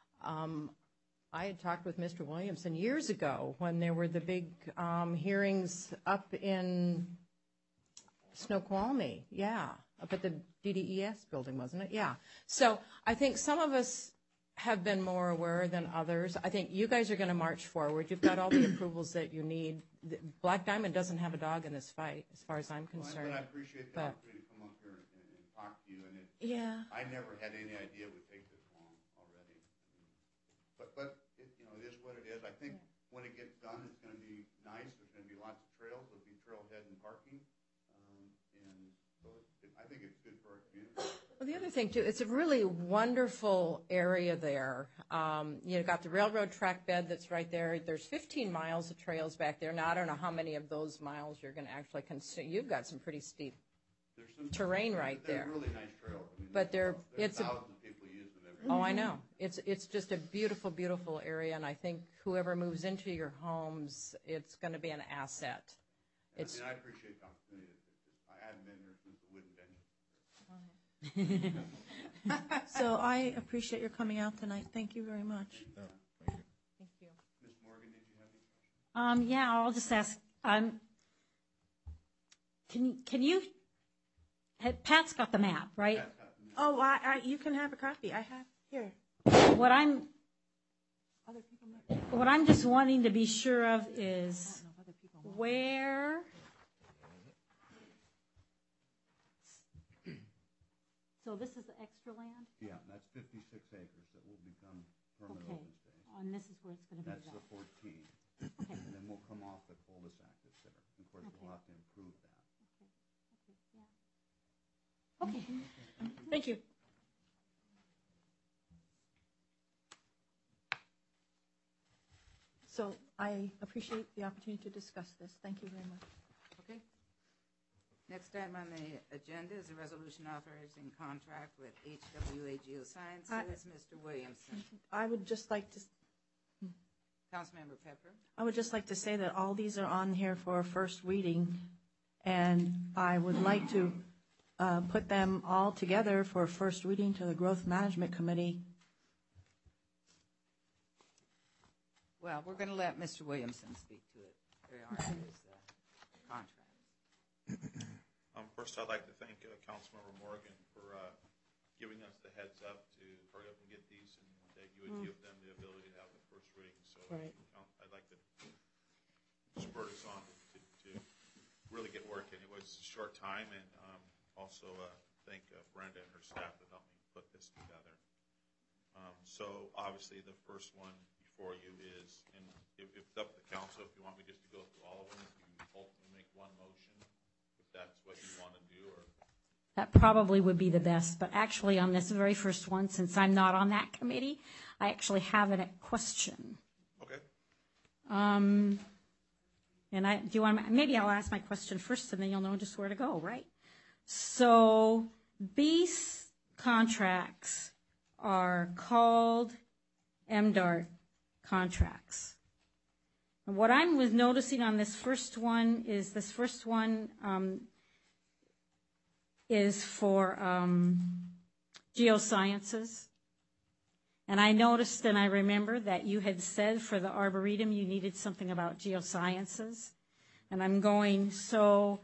I had talked with Mr. Williamson years ago when there were the big hearings up in Snoqualmie, up at the DDES building, wasn't it? Yeah. So I think some of us have been more aware than others. I think you guys are going to march forward. You've got all the approvals that you need. Black Diamond doesn't have a dog in this fight, as far as I'm concerned. But I appreciate the opportunity to come up here and talk to you. And I never had any idea it would take this long already. But it is what it is. I think when it gets done, it's going to be nice. There's going to be lots of trails. There'll be trailhead and parking. And so I think it's good for our community. Well, the other thing, too, it's a really wonderful area there. You've got the railroad track bed that's right there. There's 15 miles of trails back there. Now, I don't know how many of those miles you're going to actually consume. You've got some pretty steep terrain right there. They're really nice trails. I mean, but thousands of people use them every day. Oh, I know. It's just a beautiful, beautiful area, and I think whoever moves into your homes, it's going to be an asset. I appreciate the opportunity. I haven't been here since the wooden bench. So I appreciate your coming out tonight. Thank you very much. Thank you. Ms. Morgan, did you have any questions? Yeah, I'll just ask. Can you? Pat's got the map, right? Oh, you can have a copy. I have here. What I'm just wanting to be sure of is where. So this is the extra land? Yeah, that's 56 acres that will become permanent open space. And this is where it's going to be That's the 14. Okay. And then we'll come off the cul-de-sac that's there. Of course, we'll have to improve that. Okay. Thank you. So I appreciate the opportunity to discuss this. Thank you very much. Okay. Next item on the agenda is a resolution authorizing contract with HWA Geosciences. Mr. Williamson. I would just like to. Councilmember Pepper. I would just like to say that all these are on here for first reading, and I would like to put them all together for first reading to the Growth Management Committee. Well, we're going to let Mr. Williamson speak to it. There are his contracts. First, I'd like to thank Councilmember Morgan for giving us the heads up to hurry up and get these, and that you would give them the ability to have the first reading. So I'd like to spur us on to really get working. It was a short time, and also thank Brenda and her staff that helped me put this together. So obviously the first one before you is, and if it's up to the council, if you want me just to go through all of them, if you ultimately make one motion, if that's what you want to do, or That probably would be the best, but actually on this very first one, since I'm not on that committee, I actually have a question. Okay. And maybe I'll ask my question first, and then you'll know just where to go, right? So these contracts are called MDART contracts. And what I was noticing on this first one is is for geosciences. And I noticed and I remember that you had said for the Arboretum you needed something about geosciences. And I'm going, so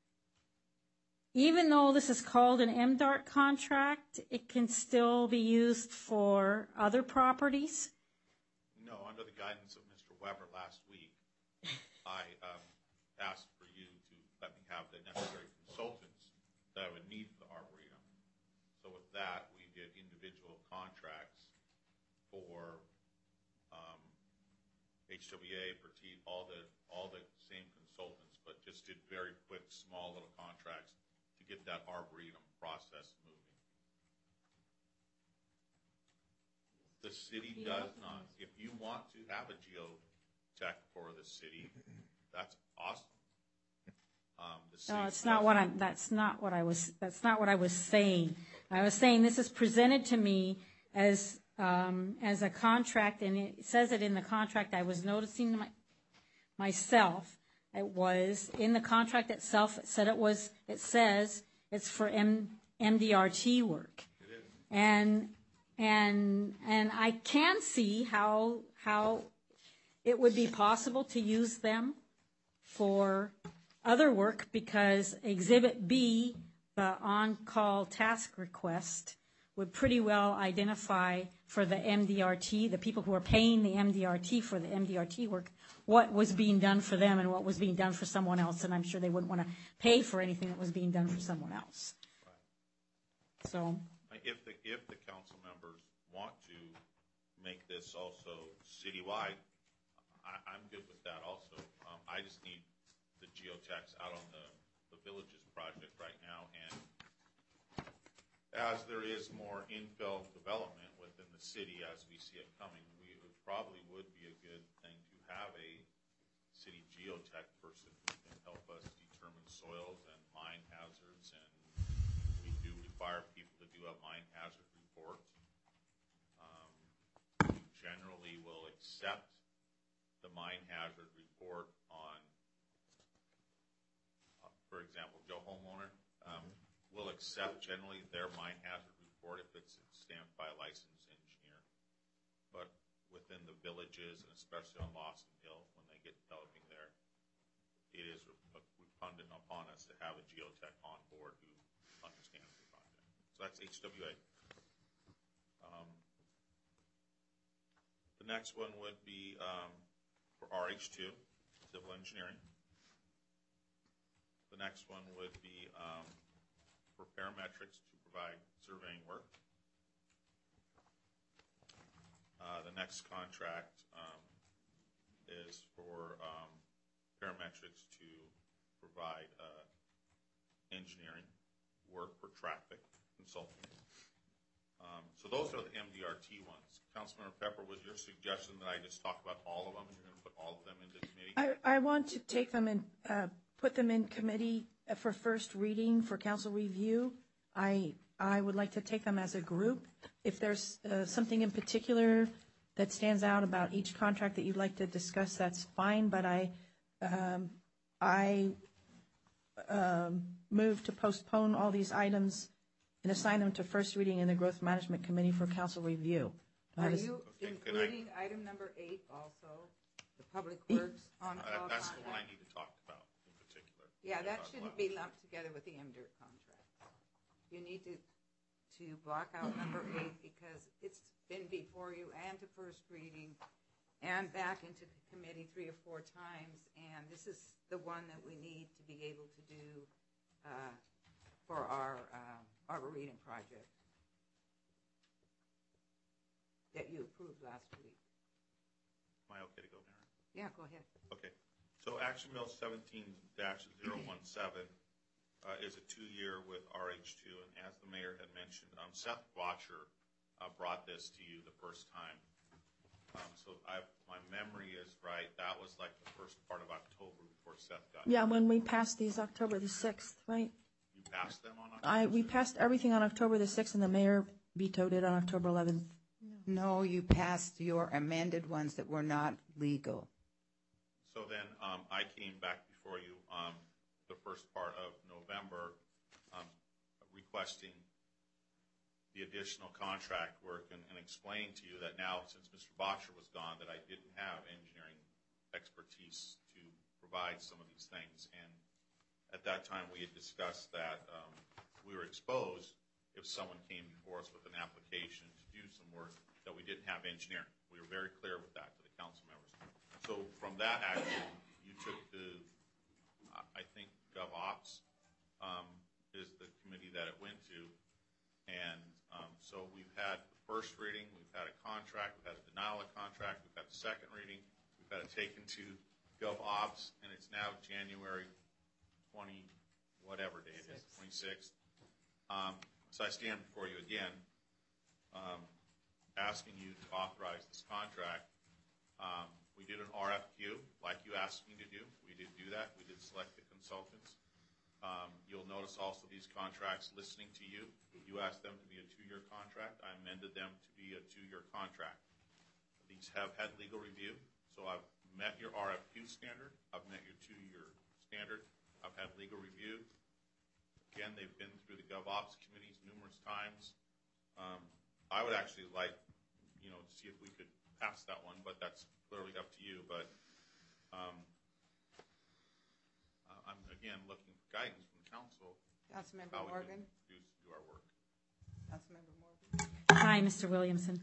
even though this is called an MDART contract, it can still be used for other properties? No, under the guidance of Mr. Weber last week, I asked for you to let me have the necessary consultants that I would need for the Arboretum. So with that, we did individual contracts for HWA, Petit, all the same consultants, but just did very quick, small little contracts to get that Arboretum process moving. The city does not. If you want to have a geotech for the city, that's awesome. No, that's not what I was saying. I was saying this is presented to me as as a contract, and it says it in the contract. I was noticing myself. It was in the contract itself. It said it says it's for MDRT work, and I can see how it would be possible to use them for other work, because Exhibit B, the on-call task request, would pretty well identify for the MDRT, the people who are paying the MDRT for the MDRT work, what was being done for them and what was being done for someone else, and I'm sure they wouldn't want to pay for anything that was being done for someone else. So, if the council members want to make this also citywide, I'm good with that also. I just need the geotechs out on the Villages project right now, and as there is more infill development within the city as we see it coming, it probably would be a good thing to have a city geotech person who can help us determine soils and mine hazards, and we do require people to do a mine hazard report. We generally will accept the mine hazard report on, for example, Joe Homeowner, will accept generally their mine hazard report if it's stamped by a licensed engineer. But within the Villages, and especially on Lawson Hill, when they get developing there, it is repugnant upon us to have a geotech on board who understands the project. So that's HWA. The next one would be for RH2, civil engineering. The next one would be for parametrics to provide surveying work. The next contract is for parametrics to provide engineering work for traffic consulting. So those are the MDRT ones. Councilmember Pepper, was your suggestion that I just talk about all of them, and you're going to put all of them into committee? I want to take them and put them in committee for first reading for council review. I would like to take them as a group. If there's something in particular that stands out about each contract that you'd like to discuss, that's fine. But I move to postpone all these items and assign them to first reading in the Growth Management Committee for council review. Are you including item number 8 also, the Public Works on-call That's contract? the one I need to talk about in particular. Yeah, that shouldn't be lumped together with the MDIRT contract. You need to block out number 8 because it's been before you and to first reading and back into committee 3 or 4 times, and this is the one that we need to be able to do for our Arboretum project that you approved last week. Am I okay to go, Mayor? Yeah, go ahead. Okay. So Action Bill 17-017 is a 2-year with RH2, and as the mayor had mentioned, Seth Botcher brought this to you the first time. So my memory is right. That was like the first part of October before Seth got here. Yeah, when we passed these October the 6th, right? You passed them on October 6th? We passed everything on October the 6th, and the mayor vetoed it on October 11th. No, you passed your amended ones that were not legal. So then I came back before you the first part of November requesting the additional contract work and explaining to you that now, since Mr. Botcher was gone, that I didn't have engineering expertise to provide some of these things. And at that time, we had discussed that we were exposed if someone came before us with an application to do some work that we didn't have engineering. We were very clear with that to the council members. So from that action, you took the, I think GovOps is the committee that it went to. And so we've had the first reading, we've had a contract, we've had a denial of contract, we've had the second reading, we've had it taken to GovOps, and it's now January 20, whatever day it is, 26th. So I stand before you again, asking you to authorize this contract. We did an RFQ, like you asked me to do. We did do that. We did select the consultants. You'll notice also these contracts, listening to you, you asked them to be a 2-year contract. I amended them to be a 2-year contract. These have had legal review, so I've met your RFQ standard. I've met your 2-year standard. I've had legal review. Again, they've been through the GovOps committees numerous times. I would actually like, to see if we could pass that one, but that's clearly up to you. But I'm, again, looking for guidance from the council. Councilmember how Morgan. we can do our work. Councilmember Morgan. Hi, Mr. Williamson.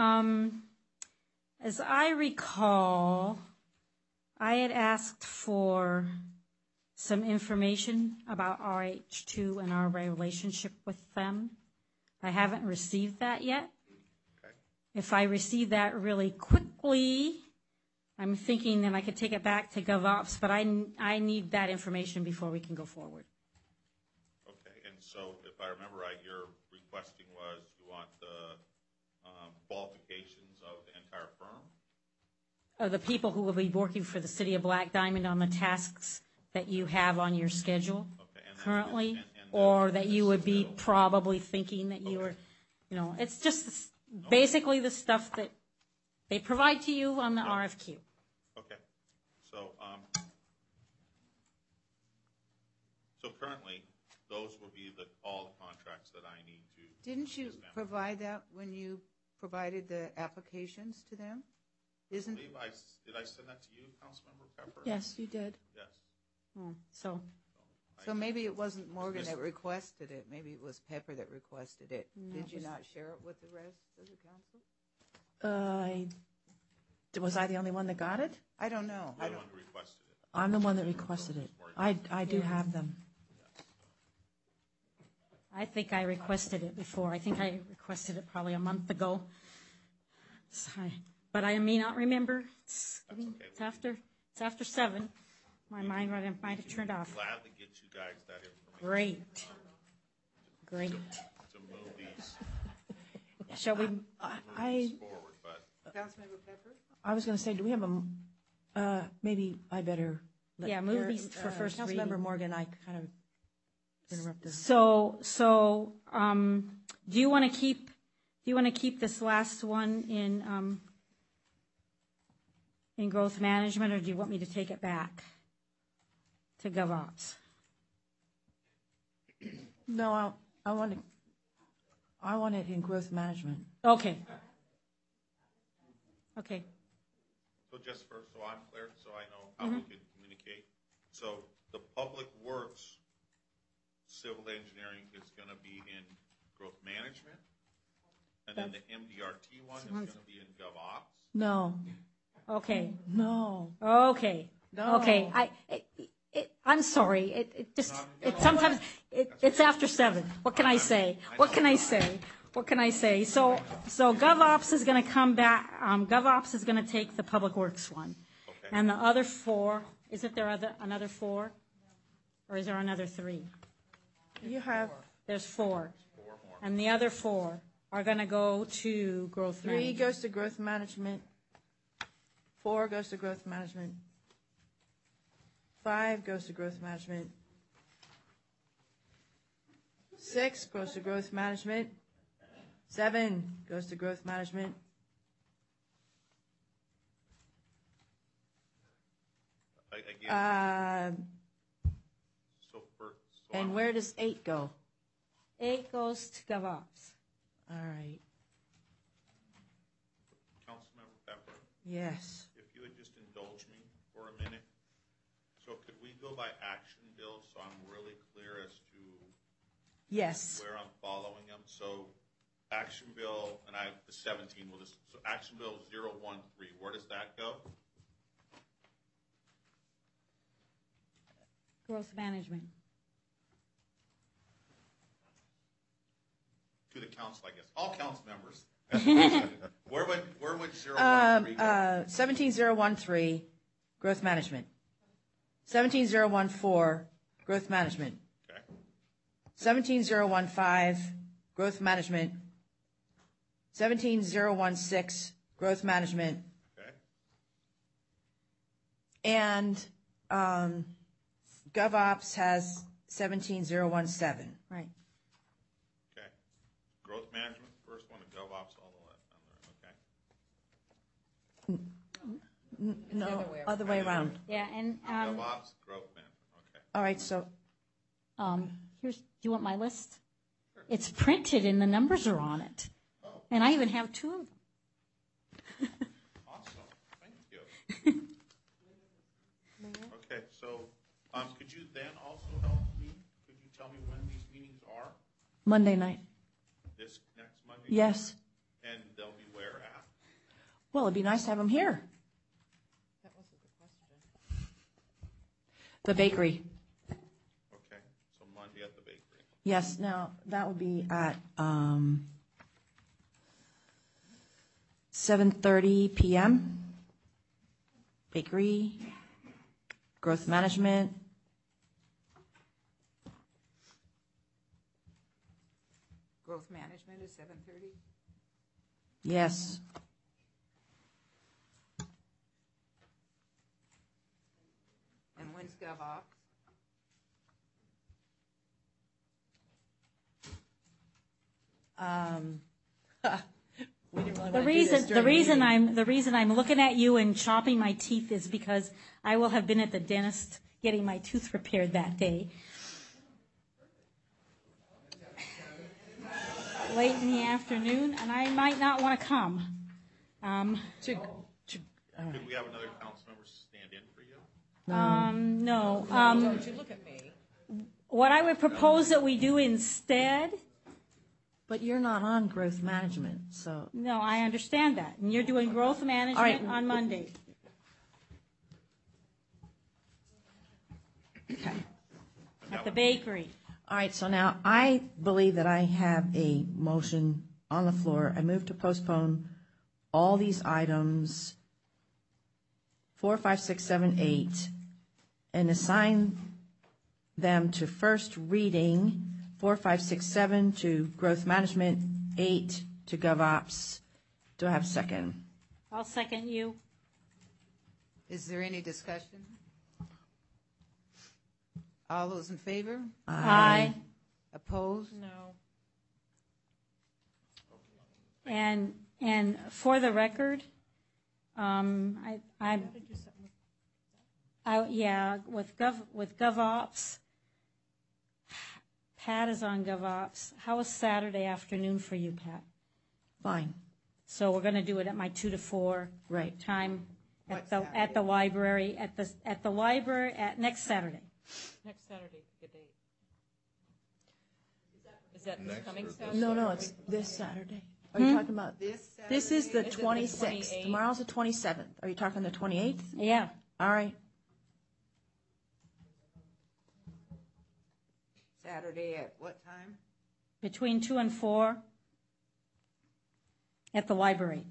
As I recall, I had asked for some information about RH2 and our relationship with them. I haven't received that yet. Okay. If I receive that really quickly, I'm thinking that I could take it back to GovOps, but I need that information before we can go forward. Okay, and so if I remember right, your requesting was you want the qualifications of the entire firm? Of the people who will be working for the City of Black Diamond on the tasks that you have on your schedule currently, or that you would be probably thinking that you were, it's just basically the stuff that they provide to you on the RFQ. Okay, so currently, those would be all the contracts that I need to. Didn't you provide that when you provided the applications to them? Did I send that to you, Councilmember Pepper? Yes, you did. Yes. So maybe it wasn't Morgan that requested it. Maybe it was Pepper that requested it. No, Did you not share it with the rest of the council? Was I the only one that got it? I don't know. You're the one who requested it. I'm the one that requested it. I do have them. I think I requested it before. I think I requested it probably a month ago. Sorry. But I may not remember. It's after 7. My mind might have turned off. Gladly get you guys that information. Great. To move these. Shall we? Forward, but Councilmember Pepper? I was going to say, do we have maybe I better let move these for first reading. Councilmember Morgan, I kind of interrupted. So, do you want to keep this last one in growth management, or do you want me to take it back to GovOps? No, I want it in growth management. Okay. So just first, so I'm clear, so I know how we can communicate. So the public works, civil engineering is going to be in growth management, and then the MDRT one is going to be in GovOps. No. Okay. No. Okay. No. Okay. I'm sorry. Sometimes it's after 7. What can I say? So GovOps is going to come back. GovOps is going to take the Public Works one, and the other 4. Is it another 4, or is there another 3? There's 4, and the other 4 are going to go to growth management. 3 goes to growth management. 4 goes to growth management. 5 goes to growth management. 6 goes to growth management. 7 goes to growth management. And where does 8 go? 8 goes to GovOps. All right. Councilmember Pepper? Yes. If you would just indulge me for a minute. So could we go by action bills so I'm really clear as to where I'm following them? So action bill, and the 17 so action bill 013, where does that go? Growth management. To the council, I guess. All council members. Where would 013 go? 17013, growth management. 17014, growth management. Okay. 17015, growth management. 17016, growth management. Okay. And GovOps has 17017. Right. Okay. Growth management, first one, and GovOps, all of that, okay? No, other way around. Yeah, and GovOps, growth management, okay. All right, so here's, do you want my list? It's printed and the numbers are on it. And I even have two of them. Awesome, thank you. Okay, so could you then also help me? Could you tell me when these meetings are? Monday night. This next Monday? Yes. And they'll be where at? Well, it'd be nice to have them here. That was a good question. The bakery. Okay, so Monday at the bakery. Yes, now that would be at 7:30 p.m. Bakery, growth management. Growth management is 7:30. Yes. And when's GovOps? We didn't really The want to do this during the reason I'm looking at you and chopping my teeth is because I will have been at the dentist getting my tooth repaired that day. Late in the afternoon, and I might not want to come. Could we have another council member stand in for you? No. Don't you look at me. What I would propose that we do instead. But you're not on growth management, so. No, I understand that. And you're doing growth management on Monday. Okay. At the bakery. All right, so now I believe that I have a motion on the floor. I move to postpone all these items 4, 5, 6, 7, 8 and assign them to first reading 4, 5, 6, 7 to growth management, 8 to GovOps. Do I have a second? I'll second you. Is there any discussion? All those in favor? Aye. Opposed? No. And for the record, with GovOps, Pat is on GovOps. How is Saturday afternoon for you, Pat? Fine. So we're going to do it at my 2 to 4 time at the library at the library at next Saturday. Next Saturday, good date. Is that this coming Saturday? No, it's this Saturday. Are you talking about this? This is the 26th. Tomorrow's the 27th. Are you talking the 28th? Yeah. All right. Saturday at what time? Between 2 and 4 at the library.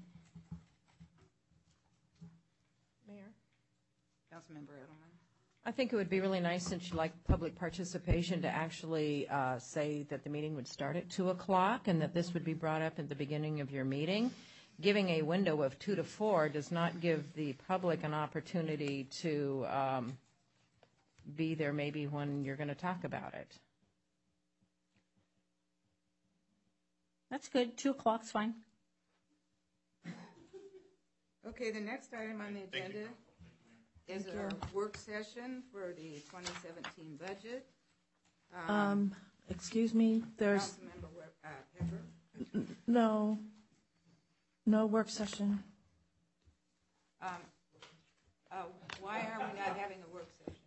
Mayor? Councilmember Edelman. I think it would be really nice, since you like public participation, to actually say that the meeting would start at 2 o'clock and that this would be brought up at the beginning of your meeting. Giving a window of 2 to 4 does not give the public an opportunity to be there maybe when you're going to talk about it. That's good. 2 o'clock's fine. Okay, the next item on the agenda is our work session for the 2017 budget. Excuse me, there's Councilmember Pepper. no work session. Why are we not having a work session?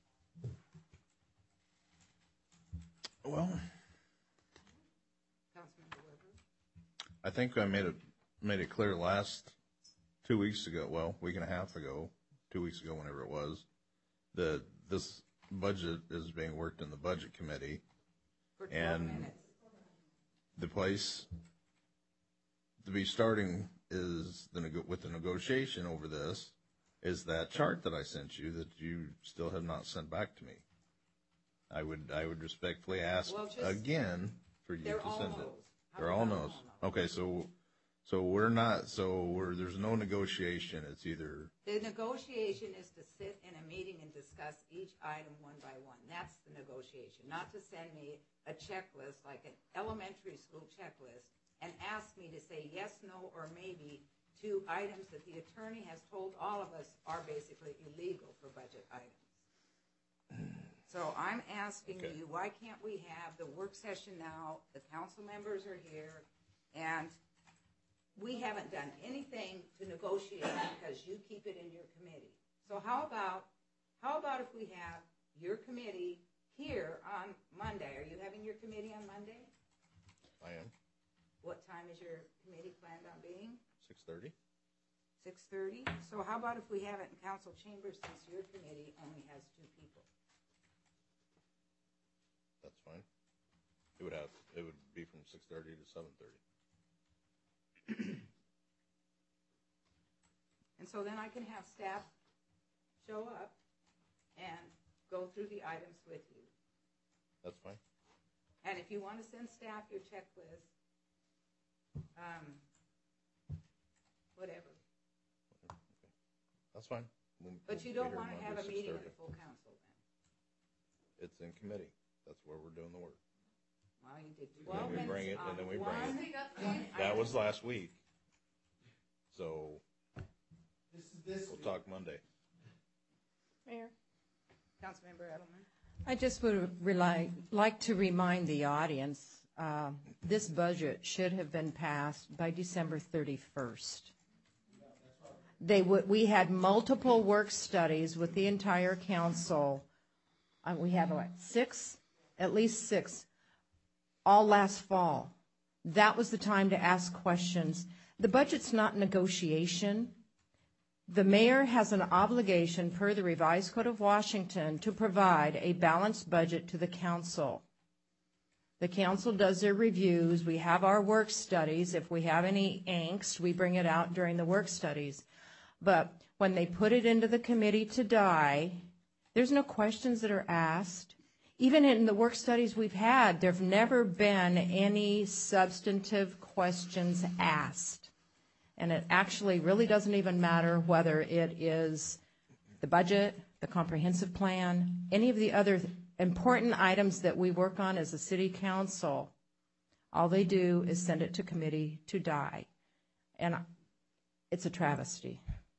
Well, Councilmember Weber. I think I made it clear last 2 weeks ago, well, week and a half ago, 2 weeks ago, whenever it was, that this budget is being worked in the budget committee. For 12 minutes. The place to be starting is with the negotiation over this is that chart that I sent you that you still have not sent back to me. I would respectfully ask again for you to send it. They're all no's. Okay, so there's no negotiation. It's either. The negotiation is to sit in a meeting and discuss each item one by one. That's the negotiation, not to send me a checklist like an elementary school checklist and ask me to say yes, no, or maybe to items that the attorney has told all of us are basically illegal for budget items. So I'm asking you, why can't we have the work session now? The council members are here, and we haven't done anything to negotiate because you keep it in your committee. So how about if we have your committee here on Monday? Are you having your committee on Monday? I am. What time is your committee planned on being? 6:30. 6:30? So how about if we have it in council chambers since your committee only has 2 people? That's fine. It would be from 6:30 to 7:30. And so then I can have staff show up and go through the items with you. That's fine. And if you want to send staff your checklist, whatever. Okay. That's fine. But you don't want to have a meeting of the full council then? It's in committee. That's where we're doing the work. Well, you did 12 minutes. And then we bring it, and then we bring it. One That was last week. So This we'll talk Monday. Mayor. Councilmember Edelman. I just would like to remind the audience, this budget should have been passed by December 31st. We had multiple work studies with the entire council. We have at least six, all last fall. That was the time to ask questions. The budget's not negotiation. The mayor has an obligation per the revised Code of Washington to provide a balanced budget to the council. The council does their reviews. We have our work studies. If we have any angst, we bring it out during the work studies. But when they put it into the committee to die, there's no questions that are asked. Even in the work studies we've had, there have never been any substantive questions asked. And it actually really doesn't even matter whether it is the budget, the comprehensive plan, any of the other important items that we work on as a city council. All they do is send it to committee to die. And it's a travesty.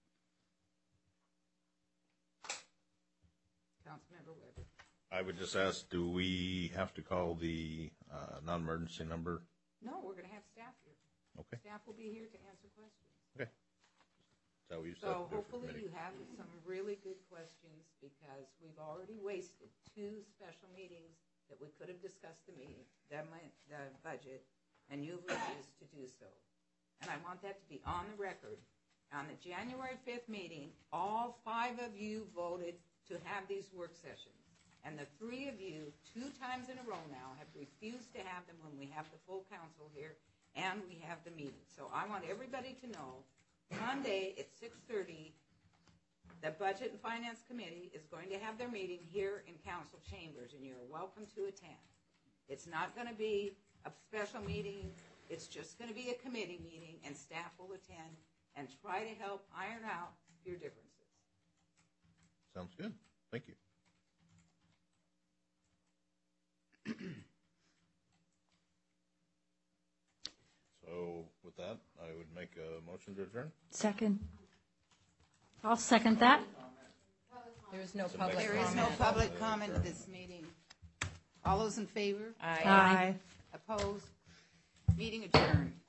Councilmember Weber. I would just ask, do we have to call the non-emergency number? No, we're going to have staff here. Okay. Staff will be here to answer questions. Okay. That's how we used to So do it for hopefully committee. you have some really good questions because we've already wasted 2 special meetings that we could have discussed the budget, and you've refused to do so. And I want that to be on the record. On the January 5th meeting, all 5 of you voted to have these work sessions. And the 3 of you, 2 times in a row now, have refused to have them when we have the full council here and we have the meeting. So I want everybody to know, Monday at 6:30, the Budget and Finance Committee is going to have their meeting here in council chambers, and you're welcome to attend. It's not going to be a special meeting. It's just going to be a committee meeting, and staff will attend and try to help iron out your differences. Sounds good. Thank you. So with that, I would make a motion to adjourn. Second. I'll second that. There is no public comment. There is no public comment at this meeting. All those in favor? Aye. Aye. Opposed? Meeting adjourned.